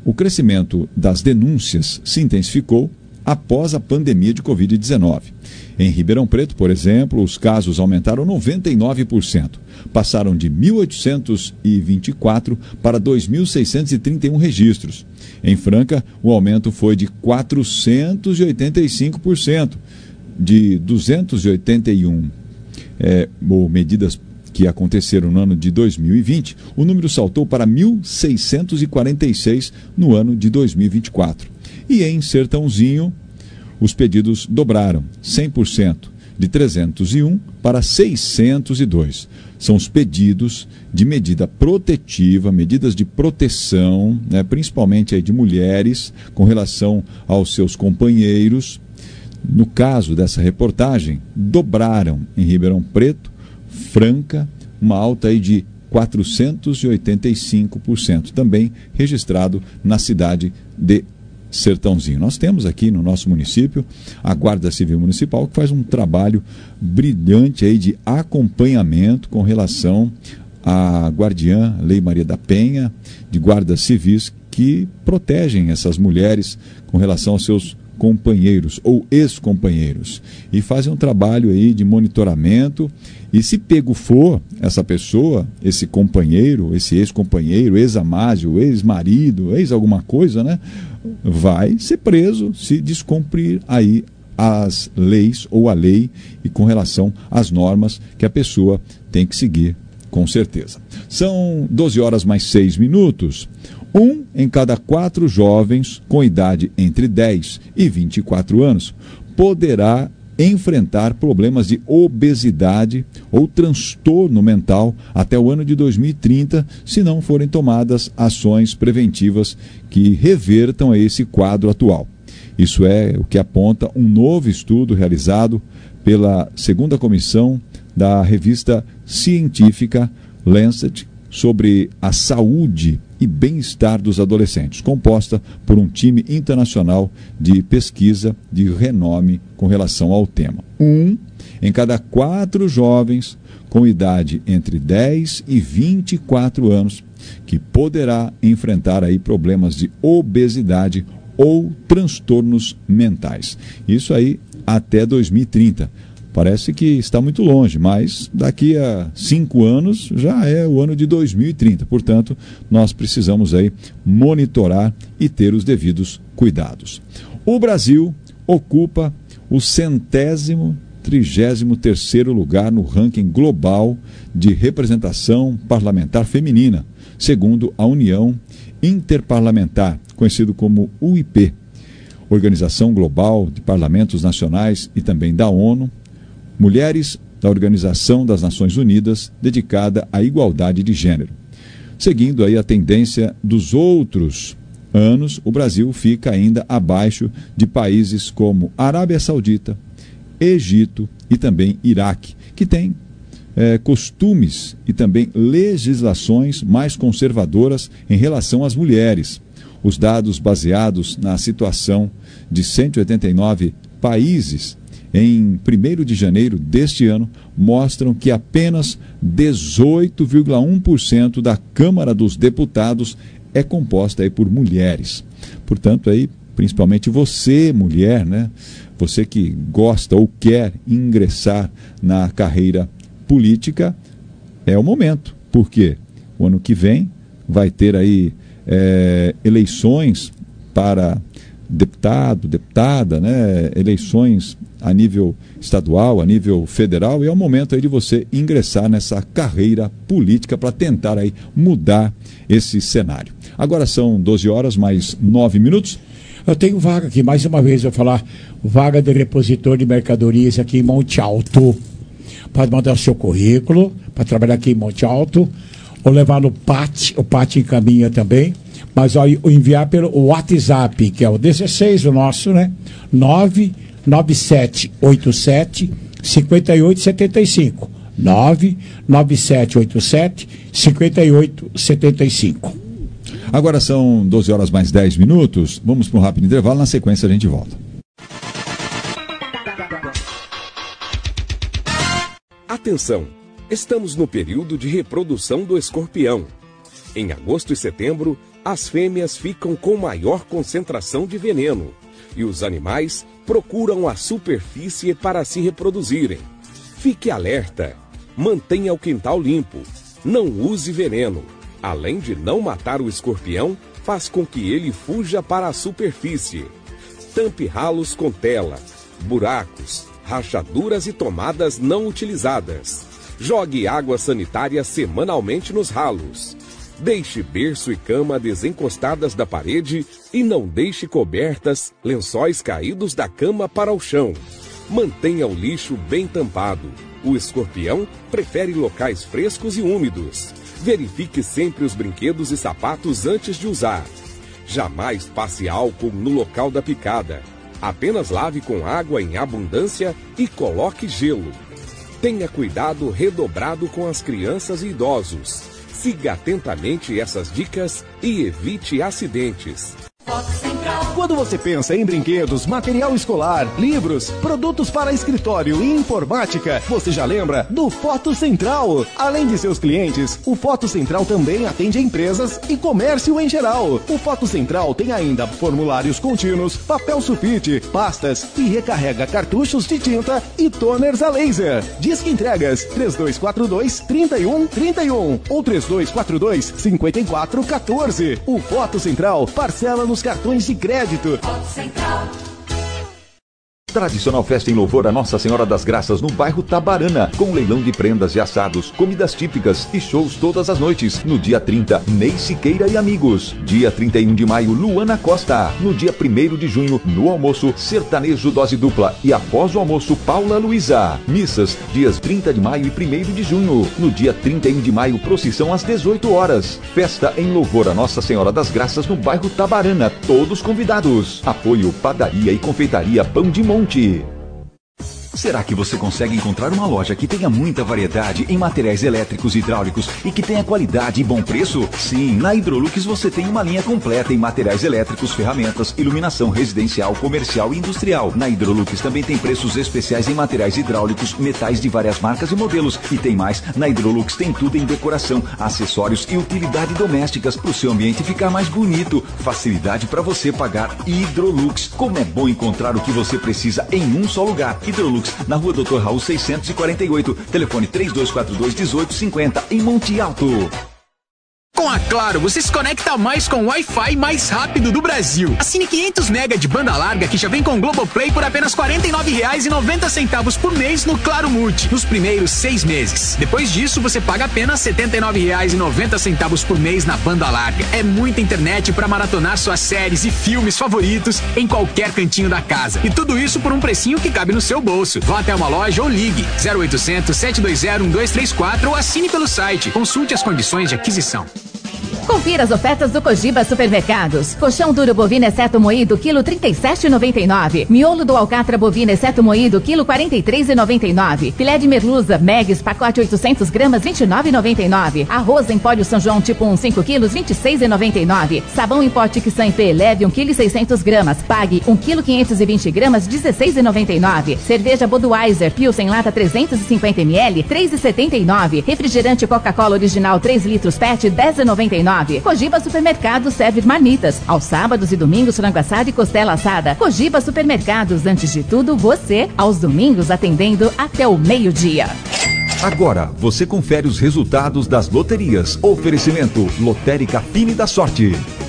O crescimento das denúncias se intensificou após a pandemia de covid dezenove. Em Ribeirão Preto, por exemplo, os casos aumentaram noventa e nove por cento. Passaram de mil oitocentos e vinte e quatro para dois mil seiscentos e trinta e um registros. Em Franca, o aumento foi de quatrocentos e oitenta e cinco por cento. De duzentos e oitenta e um é, ou medidas que aconteceram no ano de dois mil e vinte, o número saltou para mil seiscentos e quarenta e seis no ano de dois mil e vinte e quatro. E em Sertãozinho, os pedidos dobraram cem por cento, de trezentos e um para seiscentos e dois. São os pedidos de medida protetiva, medidas de proteção, né, principalmente aí de mulheres, com relação aos seus companheiros. No caso dessa reportagem, dobraram em Ribeirão Preto, Franca, uma alta aí de quatrocentos e oitenta e cinco por cento, também registrado na cidade de Sertãozinho. Nós temos aqui no nosso município a Guarda Civil Municipal, que faz um trabalho brilhante aí de acompanhamento com relação à guardiã Lei Maria da Penha, de guardas civis que protegem essas mulheres com relação aos seus companheiros ou ex-companheiros, e fazem um trabalho aí de monitoramento. E se pego for essa pessoa, esse companheiro, esse ex-companheiro, ex-amásio, ex-marido, ex-alguma coisa, né, vai ser preso se descumprir aí as leis ou a lei e com relação às normas que a pessoa tem que seguir, com certeza. São doze horas mais seis minutos. Um em cada quatro jovens com idade entre dez e vinte e quatro anos poderá enfrentar problemas de obesidade ou transtorno mental até o ano de dois mil e trinta, se não forem tomadas ações preventivas que revertam a esse quadro atual. Isso é o que aponta um novo estudo realizado pela segunda comissão da revista científica Lancet sobre a saúde e bem-estar dos adolescentes, composta por um time internacional de pesquisa de renome com relação ao tema. Um em cada quatro jovens com idade entre dez e vinte e quatro anos que poderá enfrentar aí problemas de obesidade ou transtornos mentais. Isso aí até dois mil e trinta. Parece que está muito longe, mas daqui a cinco anos já é o ano de dois mil e trinta. Portanto, nós precisamos aí monitorar e ter os devidos cuidados. O Brasil ocupa o centésimo, trigésimo terceiro lugar no ranking global de representação parlamentar feminina, segundo a União Interparlamentar, conhecido como U I P, Organização Global de Parlamentos Nacionais e também da ONU, Mulheres da Organização das Nações Unidas, dedicada à igualdade de gênero. Seguindo aí a tendência dos outros anos, o Brasil fica ainda abaixo de países como Arábia Saudita, Egito e também Iraque, que têm é, costumes e também legislações mais conservadoras em relação às mulheres. Os dados baseados na situação de cento e oitenta e nove países em primeiro de janeiro deste ano mostram que apenas dezoito vírgula um por cento da Câmara dos Deputados é composta aí por mulheres. Portanto, aí, principalmente você, mulher, né? Você que gosta ou quer ingressar na carreira política, é o momento. Por quê? O ano que vem vai ter aí é, eleições para deputado, deputada, né? Eleições a nível estadual, a nível federal, e é o momento aí de você ingressar nessa carreira política para tentar aí mudar esse cenário. Agora são doze horas mais nove minutos. Eu tenho vaga aqui, mais uma vez eu vou falar, vaga de repositor de mercadorias aqui em Monte Alto. Pode mandar o seu currículo para trabalhar aqui em Monte Alto, ou levar no P A T, o P A T encaminha também, mas ó, enviar pelo WhatsApp, que é o dezesseis, o nosso, né? nove nove sete oito sete cinco oito sete cinco. nove nove sete oito sete cinco oito sete cinco. Agora são doze horas mais dez minutos. Vamos para um rápido intervalo. Na sequência a gente volta. Atenção! Estamos no período de reprodução do escorpião. Em agosto e setembro, as fêmeas ficam com maior concentração de veneno e os animais procuram a superfície para se reproduzirem. Fique alerta. Mantenha o quintal limpo. Não use veneno. Além de não matar o escorpião, faz com que ele fuja para a superfície. Tampe ralos com tela, buracos, rachaduras e tomadas não utilizadas. Jogue água sanitária semanalmente nos ralos. Deixe berço e cama desencostadas da parede e não deixe cobertas, lençóis caídos da cama para o chão. Mantenha o lixo bem tampado. O escorpião prefere locais frescos e úmidos. Verifique sempre os brinquedos e sapatos antes de usar. Jamais passe álcool no local da picada. Apenas lave com água em abundância e coloque gelo. Tenha cuidado redobrado com as crianças e idosos. Siga atentamente essas dicas e evite acidentes. Quando você pensa em brinquedos, material escolar, livros, produtos para escritório e informática, você já lembra do Foto Central. Além de seus clientes, o Foto Central também atende empresas e comércio em geral. O Foto Central tem ainda formulários contínuos, papel sulfite, pastas e recarrega cartuchos de tinta e toners a laser. Disque entregas três dois quatro dois, três um três um ou três dois quatro dois, cinco quatro um quatro. O Foto Central parcela nos cartões de crédito. Tradicional festa em louvor a Nossa Senhora das Graças no bairro Tabarana, com leilão de prendas e assados, comidas típicas e shows todas as noites. No dia trinta, Ney Siqueira e amigos. Dia trinta e um de maio, Luana Costa. No dia primeiro de junho, no almoço, sertanejo dose dupla e após o almoço, Paula Luiza. Missas, dias trinta de maio e primeiro de junho. No dia trinta e um de maio, procissão às dezoito horas. Festa em louvor a Nossa Senhora das Graças no bairro Tabarana. Todos convidados. Apoio Padaria e Confeitaria Pão de Monte. Será que você consegue encontrar uma loja que tenha muita variedade em materiais elétricos e hidráulicos e que tenha qualidade e bom preço? Sim, na Hidrolux você tem uma linha completa em materiais elétricos, ferramentas, iluminação residencial, comercial e industrial. Na Hidrolux também tem preços especiais em materiais hidráulicos, metais de várias marcas e modelos. E tem mais, na Hidrolux tem tudo em decoração, acessórios e utilidade domésticas para o seu ambiente ficar mais bonito. Facilidade para você pagar. Hidrolux. Como é bom encontrar o que você precisa em um só lugar. Hidrolux, na rua doutor Raul seiscentos e quarenta e oito, telefone três dois quatro dois, um oito cinco zero, em Monte Alto. Com a Claro, você se conecta mais com o Wi-Fi mais rápido do Brasil. Assine quinhentos mega de banda larga que já vem com Globoplay por apenas quarenta e nove reais e noventa centavos por mês no Claro Multi, nos primeiros seis meses. Depois disso, você paga apenas setenta e nove reais e noventa centavos por mês na banda larga. É muita internet para maratonar suas séries e filmes favoritos em qualquer cantinho da casa. E tudo isso por um precinho que cabe no seu bolso. Vá até uma loja ou ligue zero oitocentos, sete dois zero, um dois três quatro ou assine pelo site. Consulte as condições de aquisição. Confira as ofertas do Cogiba Supermercados. Colchão duro bovino exceto moído, quilo trinta e sete reais e noventa e nove centavos. Miolo do alcatra bovino exceto moído, quilo quarenta e três reais e noventa e nove centavos. Filé de merluza, Megs, pacote oitocentos gramas, vinte e nove reais e noventa e nove centavos. Arroz em pó São João tipo um, cinco quilos, vinte e seis reais e noventa e nove centavos. Sabão em pó Tixan P, leve um quilo e seiscentos gramas. Pague um quilo quinhentos e vinte gramas, dezesseis reais e noventa e nove centavos. Cerveja Budweiser, Pilsen lata trezentos e cinquenta mililitros, três reais e setenta e nove centavos. Refrigerante Coca-Cola original três litros P E T, dez reais e noventa e nove centavos. Cogiba Supermercados serve marmitas. Aos sábados e domingos, frango assado e costela assada. Cogiba Supermercados, antes de tudo, você. Aos domingos, atendendo até o meio-dia. Agora, você confere os resultados das loterias. Oferecimento Lotérica Pini da Sorte.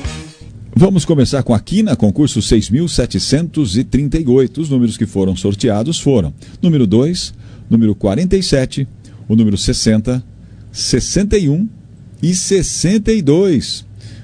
Vamos começar com a Quina, concurso seis mil setecentos e trinta e oito. Os números que foram sorteados foram número dois, número quarenta e sete, o número sessenta, sessenta e um e sessenta e dois.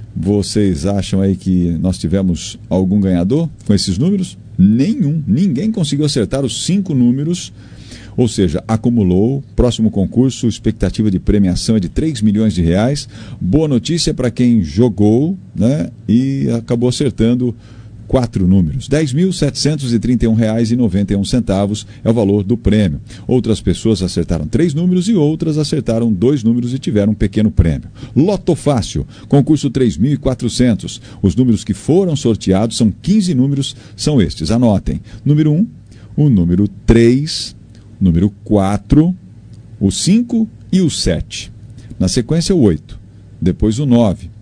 Vocês acham aí que nós tivemos algum ganhador com esses números? Nenhum. Ninguém conseguiu acertar os cinco números. Ou seja, acumulou. Próximo concurso, expectativa de premiação é de três milhões de reais. Boa notícia para quem jogou, né, e acabou acertando quatro números. dez mil setecentos e trinta e um reais e noventa e um centavos é o valor do prêmio. Outras pessoas acertaram três números e outras acertaram dois números e tiveram um pequeno prêmio. Loto Fácil, concurso três mil e quatrocentos. Os números que foram sorteados são quinze números, são estes. Anotem. Número um, o número três, número quatro, o cinco e o sete. Na sequência, o oito. Depois o nove,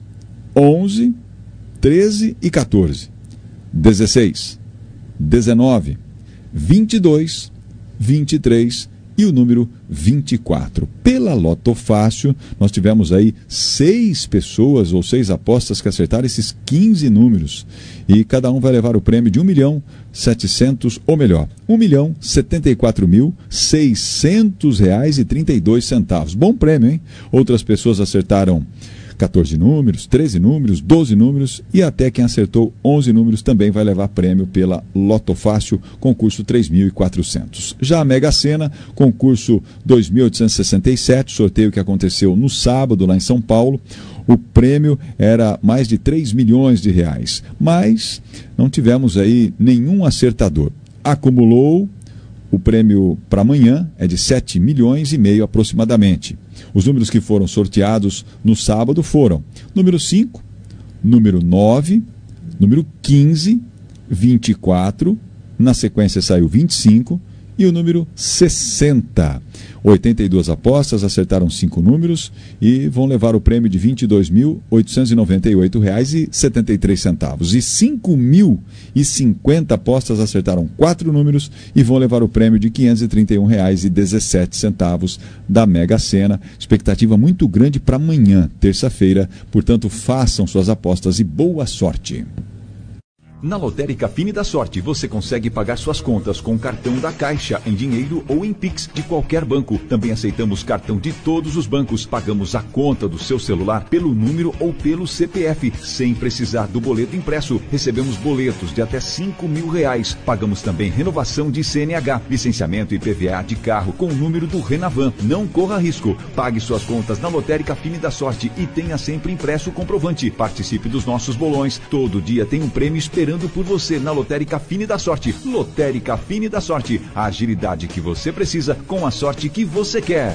onze, treze e quatorze. dezesseis, dezenove, vinte e dois, vinte e três e o número vinte e quatro. Pela Loto Fácil, nós tivemos aí seis pessoas ou seis apostas que acertaram esses quinze números. E cada um vai levar o prêmio de um milhão setecentos, ou melhor, um milhão setenta e quatro mil seiscentos reais e trinta e dois centavos. Bom prêmio, hein? Outras pessoas acertaram quatorze números, treze números, doze números e até quem acertou onze números também vai levar prêmio pela Loto Fácil, concurso três mil e quatrocentos. Já a Mega Sena, concurso dois mil oitocentos e sessenta e sete, sorteio que aconteceu no sábado lá em São Paulo. O prêmio era mais de três milhões de reais, mas não tivemos aí nenhum acertador. Acumulou o prêmio para amanhã é de sete milhões e meio aproximadamente. Os números que foram sorteados no sábado foram número cinco, número nove, número quinze, vinte e quatro, na sequência saiu vinte e cinco e o número sessenta. oitenta e duas apostas, acertaram cinco números e vão levar o prêmio de vinte e dois mil oitocentos e noventa e oito reais e setenta e três centavos. E cinco mil e cinquenta apostas acertaram quatro números e vão levar o prêmio de quinhentos e trinta e um reais e dezessete centavos da Mega Sena. Expectativa muito grande para amanhã, terça-feira. Portanto, façam suas apostas e boa sorte. Na Lotérica Fine da Sorte, você consegue pagar suas contas com cartão da Caixa, em dinheiro ou em Pix de qualquer banco. Também aceitamos cartão de todos os bancos. Pagamos a conta do seu celular pelo número ou pelo C P F, sem precisar do boleto impresso. Recebemos boletos de até cinco mil reais. Pagamos também renovação de C N H, licenciamento e I P V A de carro com o número do Renavan. Não corra risco. Pague suas contas na Lotérica Fine da Sorte e tenha sempre impresso o comprovante. Participe dos nossos bolões. Todo dia tem um prêmio esperando por você na Lotérica Fine da Sorte. Lotérica Fine da Sorte, a agilidade que você precisa com a sorte que você quer.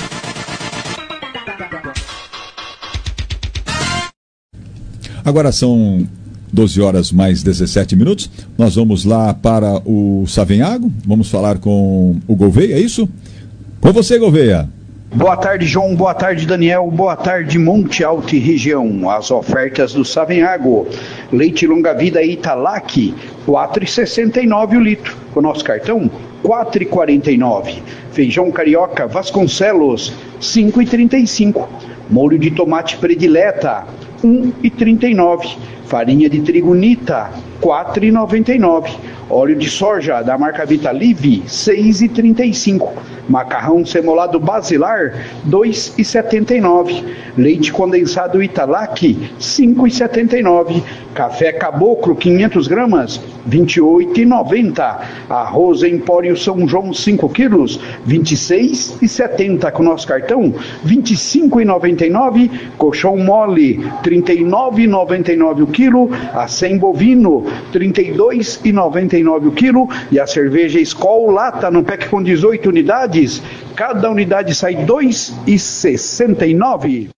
Agora são doze horas mais dezessete minutos. Nós vamos lá para o Savenhago. Vamos falar com o Gouveia, é isso? Com você, Gouveia. Boa tarde, João. Boa tarde, Daniel. Boa tarde, Monte Alto e região. As ofertas do Savenhago. Leite longa-vida Italac, quatro reais e sessenta e nove centavos o litro. Com o nosso cartão, quatro reais e quarenta e nove centavos. Feijão carioca Vasconcelos, cinco reais e trinta e cinco centavos. Molho de tomate predileta, um real e trinta e nove centavos. Farinha de trigo Nita, quatro reais e noventa e nove centavos. Óleo de soja da marca Vitalive, seis reais e trinta e cinco centavos. Macarrão semolado Basilar, dois reais e setenta e nove centavos. Leite condensado Italac, cinco reais e setenta e nove centavos. Café Caboclo, quinhentas gramas, vinte e oito reais e noventa centavos. Arroz Empório São João, cinco quilos, vinte e seis reais e setenta centavos. Com nosso cartão, vinte e cinco reais e noventa e nove centavos. Colchão mole, trinta e nove reais e noventa e nove centavos o quilo. Acém bovino, trinta e dois reais e noventa e nove centavos o quilo. E a cerveja Skol Lata, no pack com dezoito unidades. Cada unidade sai dois reais e sessenta e nove centavos.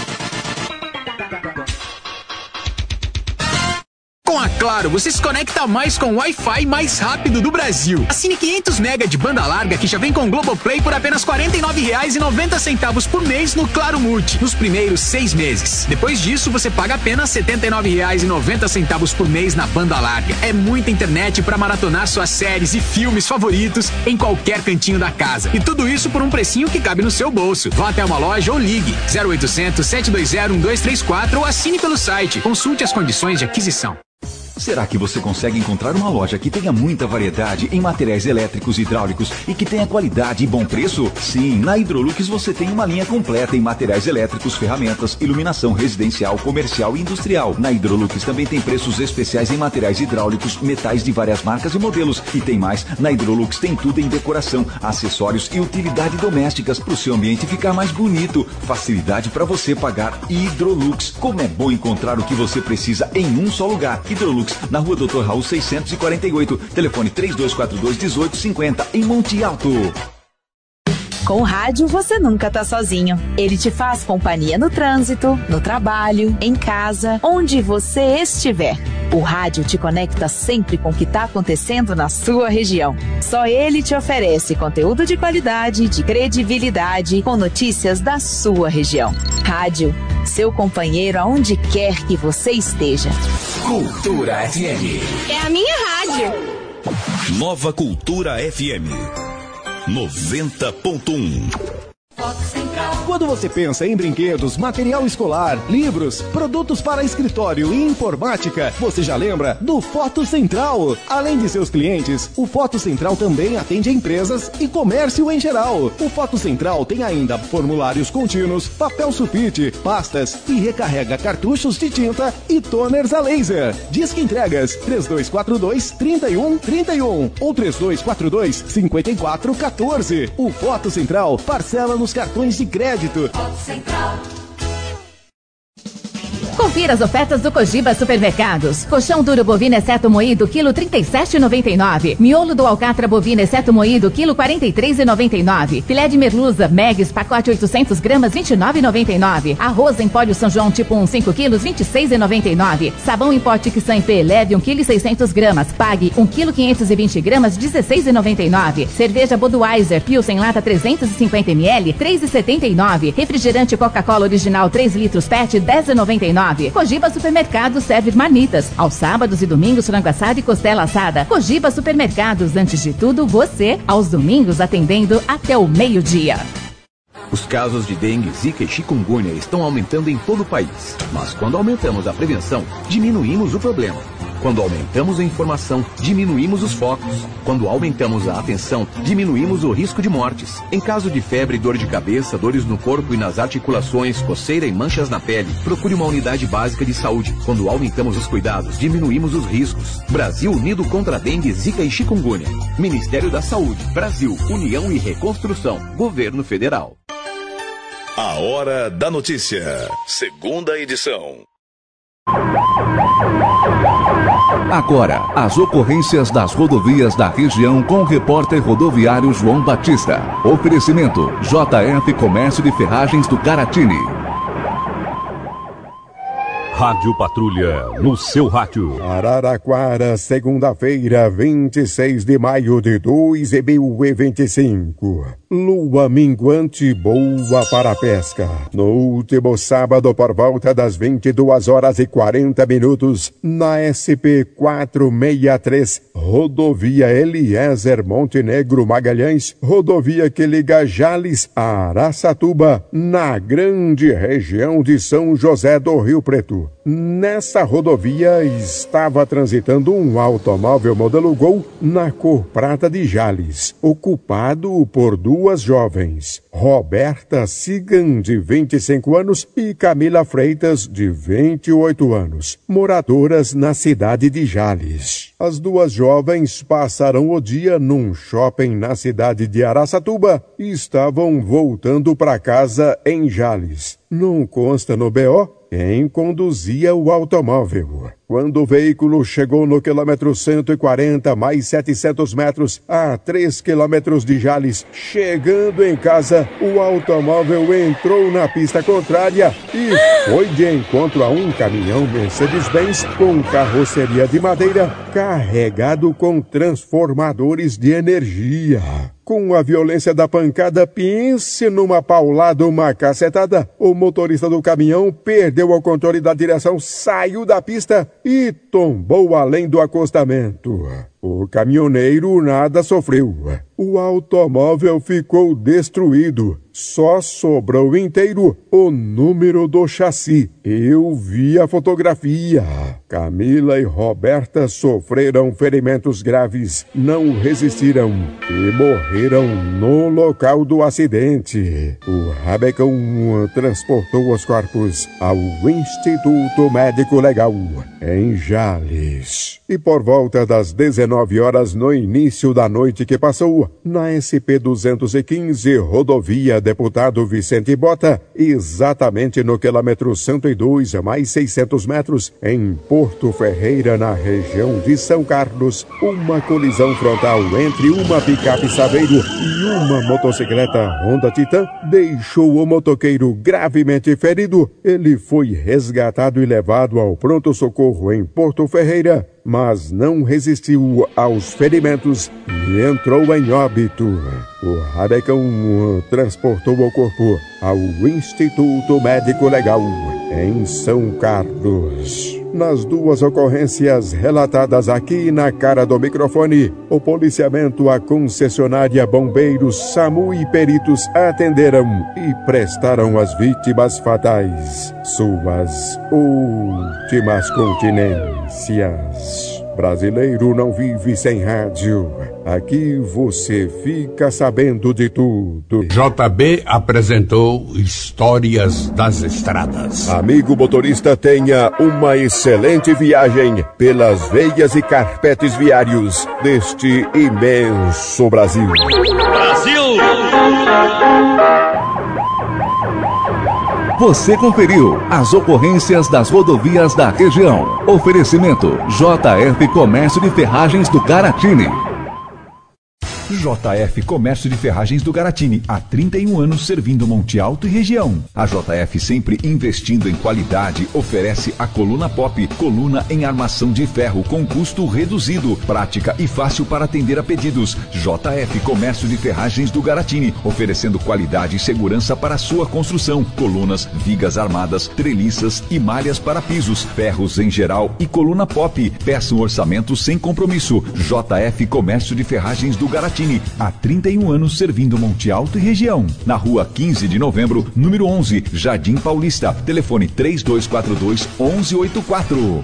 Com a Claro, você se conecta mais com o Wi-Fi mais rápido do Brasil. Assine quinhentos mega de banda larga que já vem com Globoplay por apenas quarenta e nove reais e noventa centavos por mês no Claro Multi, nos primeiros seis meses. Depois disso, você paga apenas setenta e nove reais e noventa centavos por mês na banda larga. É muita internet para maratonar suas séries e filmes favoritos em qualquer cantinho da casa. E tudo isso por um precinho que cabe no seu bolso. Vá até uma loja ou ligue zero oitocentos, sete dois zero, um dois três quatro ou assine pelo site. Consulte as condições de aquisição. Será que você consegue encontrar uma loja que tenha muita variedade em materiais elétricos e hidráulicos e que tenha qualidade e bom preço? Sim, na Hidrolux você tem uma linha completa em materiais elétricos, ferramentas, iluminação residencial, comercial e industrial. Na Hidrolux também tem preços especiais em materiais hidráulicos, metais de várias marcas e modelos. E tem mais, na Hidrolux tem tudo em decoração, acessórios e utilidade domésticas para o seu ambiente ficar mais bonito. Facilidade para você pagar. Hidrolux. Como é bom encontrar o que você precisa em um só lugar. Hidrolux, na rua doutor Raul seiscentos e quarenta e oito, telefone três dois quatro dois, um oito cinco zero, em Monte Alto. Com o rádio você nunca tá sozinho. Ele te faz companhia no trânsito, no trabalho, em casa, onde você estiver. O rádio te conecta sempre com o que está acontecendo na sua região. Só ele te oferece conteúdo de qualidade, de credibilidade, com notícias da sua região. Rádio. seu companheiro aonde quer que você esteja. Cultura F M. É a minha rádio. Nova Cultura F M. noventa ponto um. Quando você pensa em brinquedos, material escolar, livros, produtos para escritório e informática, você já lembra do Foto Central. Além de seus clientes, o Foto Central também atende empresas e comércio em geral. O Foto Central tem ainda formulários contínuos, papel sulfite, pastas e recarrega cartuchos de tinta e toners a laser. Disque entregas três dois quatro dois, três um três um ou três dois quatro dois, cinco quatro um quatro. O Foto Central parcela nos cartões de crédito. Confira as ofertas do Cogiba Supermercados. Colchão duro bovino exceto moído, quilo trinta e sete reais e noventa e nove centavos. Miolo do alcatra bovino exceto moído, quilo quarenta e três reais e noventa e nove centavos. Filé de merluza, Megs, pacote oitocentos gramas, vinte e nove reais e noventa e nove centavos. Arroz em pó de São João tipo um, cinco quilos, vinte e seis reais e noventa e nove centavos. Sabão em pó Tixan P, leve um quilo e seiscentos gramas. Pague um quilo quinhentos e vinte gramas, dezesseis reais e noventa e nove centavos. Cerveja Budweiser, Pilsen lata trezentos e cinquenta mililitros, três reais e setenta e nove centavos. Refrigerante Coca-Cola original três litros P E T, dez reais e noventa e nove centavos. Cogiba Supermercados serve marmitas. Aos sábados e domingos, frango assado e costela assada. Cogiba Supermercados, antes de tudo, você. Aos domingos, atendendo até o meio-dia. Os casos de dengue, zika e chikungunya estão aumentando em todo o país. Mas quando aumentamos a prevenção, diminuímos o problema. Quando aumentamos a informação, diminuímos os focos. Quando aumentamos a atenção, diminuímos o risco de mortes. Em caso de febre, dor de cabeça, dores no corpo e nas articulações, coceira e manchas na pele, procure uma unidade básica de saúde. Quando aumentamos os cuidados, diminuímos os riscos. Brasil unido contra a dengue, zika e chikungunya. Ministério da Saúde, Brasil, União e Reconstrução, Governo Federal. A Hora da Notícia, segunda edição. Agora, as ocorrências das rodovias da região com o repórter rodoviário João Batista. Oferecimento J F Comércio de Ferragens do Caratini. Rádio Patrulha, no seu rádio. Araraquara, segunda-feira, vinte e seis de maio de dois mil e vinte e cinco. Lua minguante boa para a pesca. No último sábado, por volta das vinte e duas horas e quarenta minutos, na S P quatrocentos e sessenta e três, rodovia Eliezer Montenegro Magalhães, rodovia que liga Jales a Araçatuba, na grande região de São José do Rio Preto. Nessa rodovia estava transitando um automóvel modelo Gol na cor prata de Jales, ocupado por duas jovens, Roberta Sigan, de vinte e cinco anos, e Camila Freitas, de vinte e oito anos, moradoras na cidade de Jales. As duas jovens passaram o dia num shopping na cidade de Araçatuba e estavam voltando para casa em Jales. Não consta no B O quem conduzia o automóvel. Quando o veículo chegou no quilômetro cento e quarenta, mais setecentos metros, a três quilômetros de Jales, chegando em casa, o automóvel entrou na pista contrária e foi de encontro a um caminhão Mercedes-Benz com carroceria de madeira carregado com transformadores de energia. Com a violência da pancada, pense numa paulada, uma cacetada. O motorista do caminhão perdeu o controle da direção, saiu da pista e tombou além do acostamento. O caminhoneiro nada sofreu. O automóvel ficou destruído. Só sobrou inteiro o número do chassi. Eu vi a fotografia. Camila e Roberta sofreram ferimentos graves, não resistiram e morreram no local do acidente. O Rabecão transportou os corpos ao Instituto Médico Legal, em Jales. E por volta das dezenove horas, no início da noite que passou, na S P duzentos e quinze, rodovia Deputado Vicente Bota, exatamente no quilômetro cento e dois, mais seiscentos metros, em Porto Ferreira, na região de São Carlos, uma colisão frontal entre uma picape Saveiro e uma motocicleta Honda Titan deixou o motoqueiro gravemente ferido. Ele foi resgatado e levado ao pronto-socorro em Porto Ferreira mas não resistiu aos ferimentos e entrou em óbito. O Rabecão transportou o corpo ao Instituto Médico Legal em São Carlos. Nas duas ocorrências relatadas aqui na cara do microfone, o policiamento, a concessionária, bombeiros, SAMU e peritos atenderam e prestaram às vítimas fatais suas últimas continências. Brasileiro não vive sem rádio. Aqui você fica sabendo de tudo. J B apresentou Histórias das Estradas. Amigo motorista, tenha uma excelente viagem pelas veias e carpetes viários deste imenso Brasil. Brasil! Você conferiu as ocorrências das rodovias da região. Oferecimento J F Comércio de Ferragens do Garatini. J F Comércio de Ferragens do Garatini, há trinta e um anos servindo Monte Alto e região. A J F, sempre investindo em qualidade, oferece a coluna pop, coluna em armação de ferro com custo reduzido, prática e fácil para atender a pedidos. J F Comércio de Ferragens do Garatini, oferecendo qualidade e segurança para a sua construção. Colunas, vigas armadas, treliças e malhas para pisos, ferros em geral e coluna pop. Peça um orçamento sem compromisso. J F Comércio de Ferragens do Garatini, há trinta e um anos servindo Monte Alto e região. Na rua quinze de novembro, número onze, Jardim Paulista. Telefone três dois quatro dois, um um oito quatro.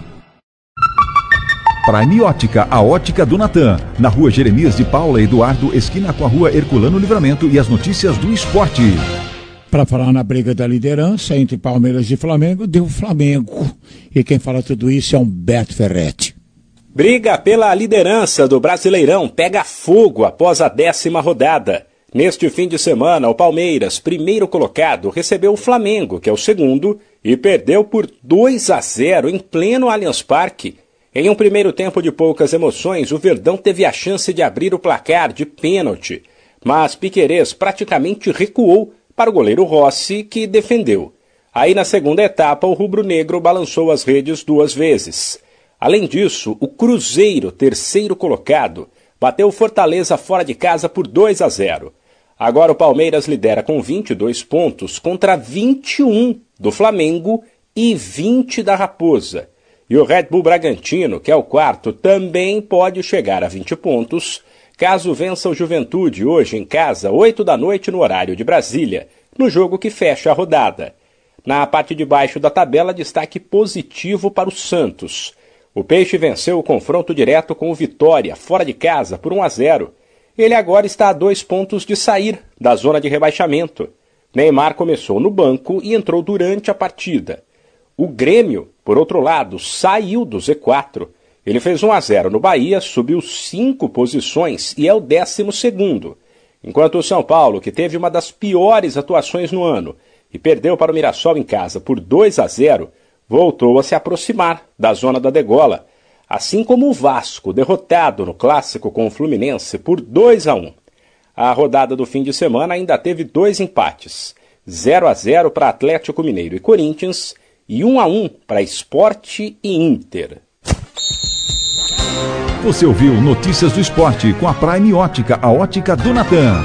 Prime Ótica, a ótica do Natan. Na rua Jeremias de Paula Eduardo, esquina com a rua Herculano Livramento, e as notícias do esporte. Para falar na briga da liderança entre Palmeiras e Flamengo, deu Flamengo. E quem fala tudo isso é um Beto Ferretti. Briga pela liderança do Brasileirão pega fogo após a décima rodada. Neste fim de semana, o Palmeiras, primeiro colocado, recebeu o Flamengo, que é o segundo, e perdeu por dois a zero em pleno Allianz Parque. Em um primeiro tempo de poucas emoções, o Verdão teve a chance de abrir o placar de pênalti, mas Piquerez praticamente recuou para o goleiro Rossi, que defendeu. Aí, na segunda etapa, o rubro-negro balançou as redes duas vezes. Além disso, o Cruzeiro, terceiro colocado, bateu o Fortaleza fora de casa por dois a zero. Agora o Palmeiras lidera com vinte e dois pontos contra vinte e um do Flamengo e vinte da Raposa. E o Red Bull Bragantino, que é o quarto, também pode chegar a vinte pontos, caso vença o Juventude hoje em casa, oito da noite no horário de Brasília, no jogo que fecha a rodada. Na parte de baixo da tabela, destaque positivo para o Santos. O Peixe venceu o confronto direto com o Vitória, fora de casa, por um a zero. Ele agora está a dois pontos de sair da zona de rebaixamento. Neymar começou no banco e entrou durante a partida. O Grêmio, por outro lado, saiu do Z quatro. Ele fez um a zero no Bahia, subiu cinco posições e é o décimo segundo. Enquanto o São Paulo, que teve uma das piores atuações no ano e perdeu para o Mirassol em casa por dois a zero, voltou a se aproximar da zona da degola, assim como o Vasco, derrotado no clássico com o Fluminense por dois a um. A rodada do fim de semana ainda teve dois empates, zero a zero para Atlético Mineiro e Corinthians e um a um para Sport e Inter. Você ouviu Notícias do Esporte com a Prime Ótica, a ótica do Natan.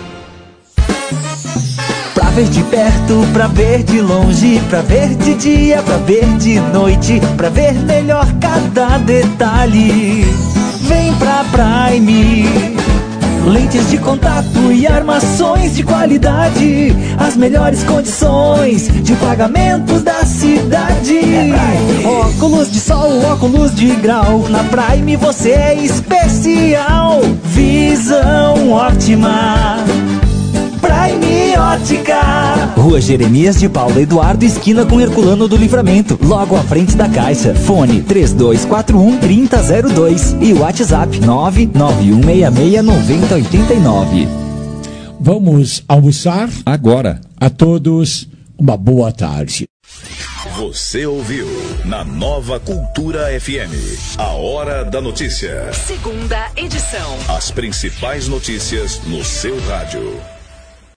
Pra ver de perto, pra ver de longe, pra ver de dia, pra ver de noite, pra ver melhor cada detalhe. Vem pra Prime. Lentes de contato e armações de qualidade, as melhores condições de pagamento da cidade. É óculos de sol, óculos de grau, na Prime você é especial. Visão ótima, Prime Ótica. Rua Jeremias de Paula Eduardo, esquina com Herculano do Livramento, logo à frente da Caixa. Fone três dois quatro um, três zero zero dois e WhatsApp nove nove um seis seis nove zero oito nove. Vamos almoçar? Agora. A todos, uma boa tarde. Você ouviu na Nova Cultura F M, a Hora da Notícia. Segunda edição. As principais notícias no seu rádio.